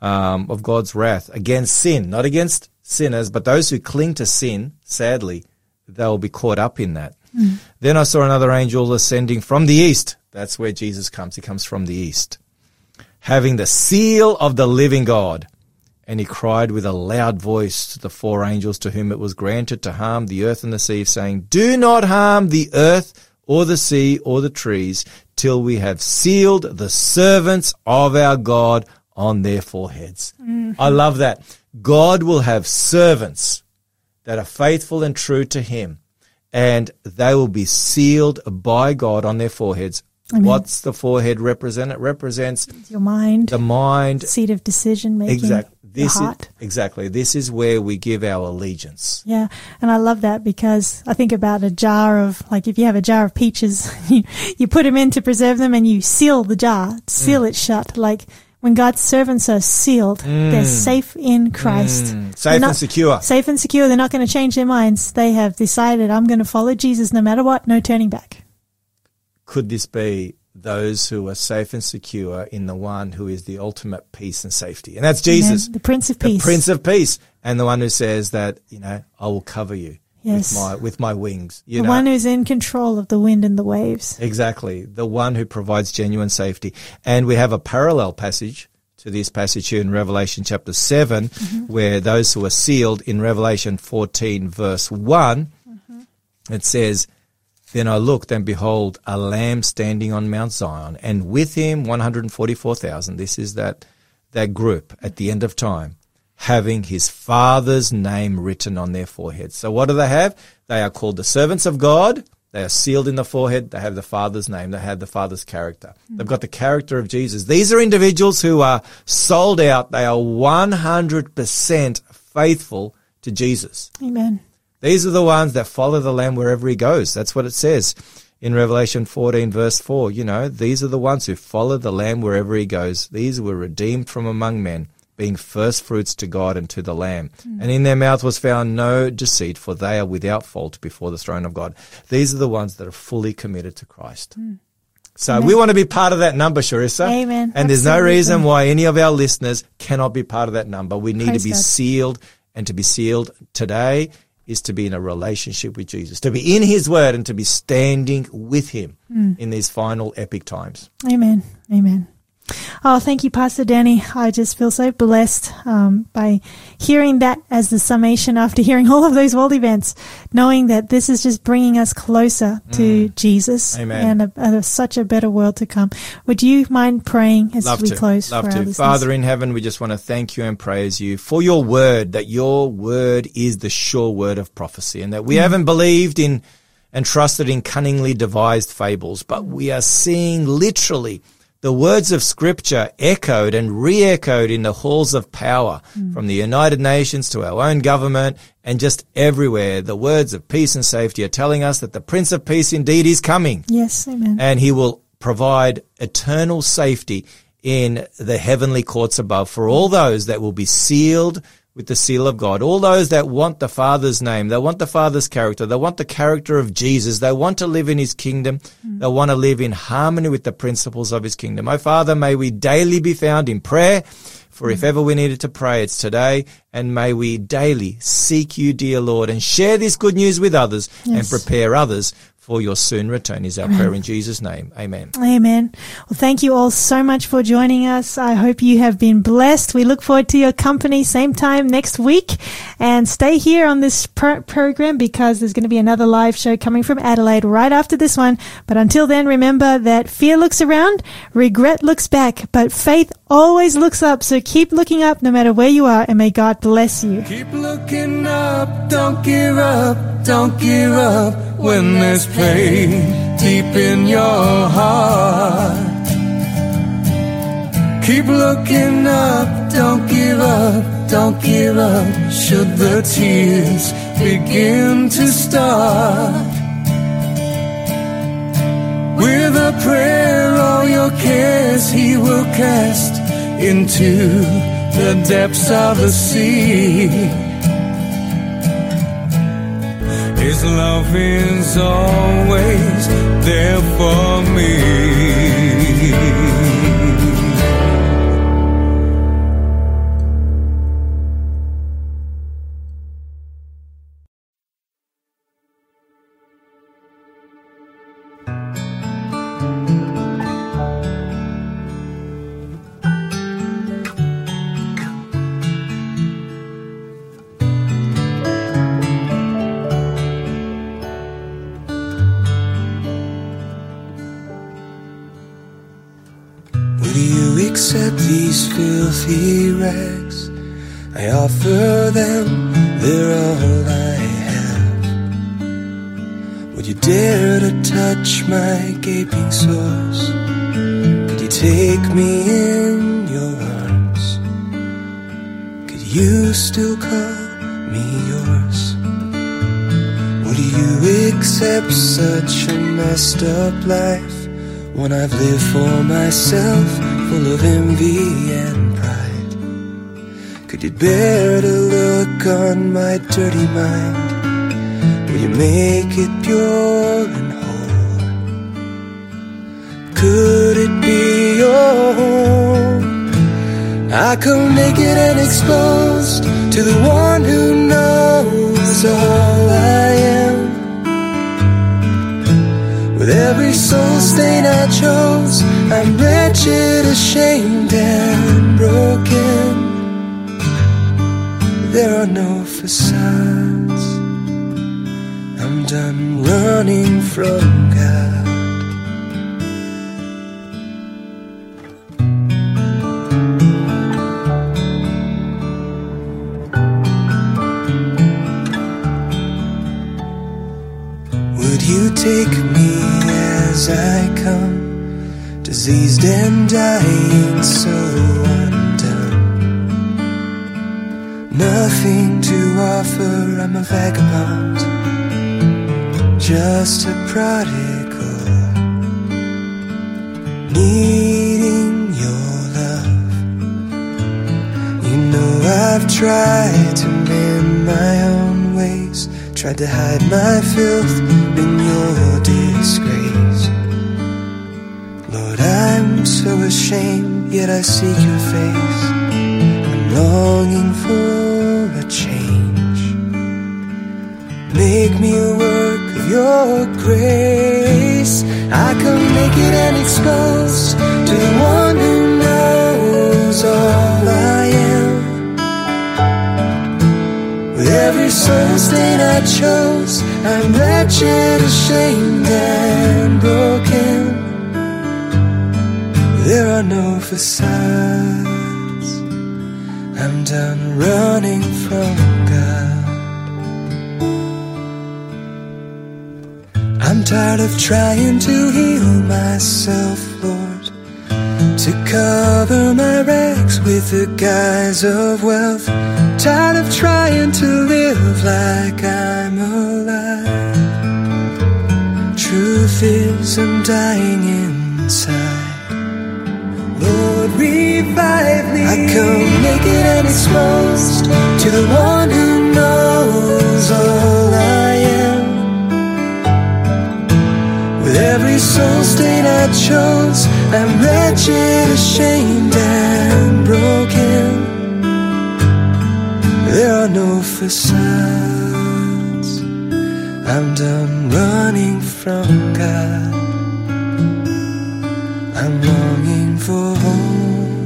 of God's wrath against sin, not against sinners, but those who cling to sin, sadly, they'll be caught up in that. Then I saw another angel ascending from the east. That's where Jesus comes. He comes from the east, having the seal of the living God. And he cried with a loud voice to the 4 angels to whom it was granted to harm the earth and the sea, saying, do not harm the earth or the sea or the trees till we have sealed the servants of our God on their foreheads. I love that. God will have servants that are faithful and true to him, and they will be sealed by God on their foreheads. Amen. What's the forehead represent? It represents your mind, the mind, seat of decision making. Exactly. Heart. Exactly. This is where we give our allegiance. Yeah. And I love that because I think about a jar of, like if you have a jar of peaches, you put them in to preserve them and you seal the jar, seal it shut. Like when God's servants are sealed, they're safe in Christ. Safe and secure. Safe and secure. They're not going to change their minds. They have decided, I'm going to follow Jesus no matter what, no turning back. Could this be those who are safe and secure in the one who is the ultimate peace and safety? And that's Jesus. Amen. The Prince of Peace. The Prince of Peace. And the one who says that, I will cover you with my wings. The one who's in control of the wind and the waves. Exactly. The one who provides genuine safety. And we have a parallel passage to this passage here in Revelation chapter 7, where those who are sealed in Revelation 14 verse 1, it says, then I looked, and behold, a lamb standing on Mount Zion, and with him 144,000. This is that group at the end of time, having his Father's name written on their foreheads. So what do they have? They are called the servants of God. They are sealed in the forehead. They have the Father's name. They have the Father's character. They've got the character of Jesus. These are individuals who are sold out. They are 100% faithful to Jesus. Amen. These are the ones that follow the Lamb wherever he goes. That's what it says in Revelation 14 verse 4. These are the ones who follow the Lamb wherever he goes. These were redeemed from among men, being first fruits to God and to the Lamb. And in their mouth was found no deceit, for they are without fault before the throne of God. These are the ones that are fully committed to Christ. So we want to be part of that number, Sharissa. Amen. And there's no reason why any of our listeners cannot be part of that number. We need to be sealed, and to be sealed today is to be in a relationship with Jesus, to be in his word and to be standing with him in these final epic times. Amen. Amen. Oh, thank you, Pastor Danny. I just feel so blessed by hearing that as the summation after hearing all of those world events, knowing that this is just bringing us closer to Jesus. Amen. And such a better world to come. Would you mind praying as we close? Love for to. our listeners? Father in heaven, we just want to thank you and praise you for your word, that your word is the sure word of prophecy, and that we haven't believed in and trusted in cunningly devised fables, but we are seeing literally the words of Scripture echoed and re-echoed in the halls of power, from the United Nations to our own government and just everywhere. The words of peace and safety are telling us that the Prince of Peace indeed is coming. Yes, amen. And he will provide eternal safety in the heavenly courts above for all those that will be sealed with the seal of God. All those that want the Father's name, they want the Father's character, they want the character of Jesus, they want to live in his kingdom, they want to live in harmony with the principles of his kingdom. Oh, Father, may we daily be found in prayer, for if ever we needed to pray, it's today, and may we daily seek you, dear Lord, and share this good news with others and prepare others for your soon return is our prayer in Jesus' name. Amen. Amen. Well, thank you all so much for joining us. I hope you have been blessed. We look forward to your company same time next week. And stay here on this program because there's going to be another live show coming from Adelaide right after this one. But until then, remember that fear looks around, regret looks back, but faith always looks up. So keep looking up no matter where you are, and may God bless you. Keep looking up, don't give up, don't give up. when there's pain deep in your heart. Keep looking up, don't give up, don't give up, should the tears begin to start. With a prayer, all your cares He will cast into the depths of the sea. His love is always there for me. Accept these filthy rags, I offer them, they're all I have. Would you dare to touch my gaping sores? Could you take me in your arms? Could you still call me yours? Would you accept such a messed up life, one I've lived for myself, full of envy and pride? Could you bear to look on my dirty mind? Will you make it pure and whole? Could it be your home? I come naked and exposed to the one who knows all I am. With every soul stain I chose, I'm wretched, ashamed, and broken. There are no facades, I'm done running from God. Would you take me as I come, diseased and dying, so undone? Nothing to offer, I'm a vagabond, just a prodigal, needing your love. You know I've tried to mend my own ways, tried to hide my filth in your disgrace. Lord, I'm so ashamed, yet I seek your face. I'm longing for a change. Make me a work of your grace. I come naked and exposed to the one who knows all I am. With every soul stain I chose, I'm wretched, ashamed, and broken. There are no facades, I'm done running from God. I'm tired of trying to heal myself, Lord, to cover my rags with the guise of wealth. Tired of trying to live like I'm alive. Truth is, I'm dying inside. Lord, revive me. I come naked and exposed to the one who knows all I am. With every soul stain I chose, I'm wretched, ashamed, and broken. There are no facades, I'm done running from God. I'm longing for home,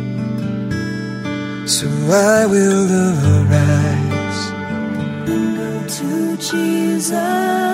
so I will arise and go to Jesus.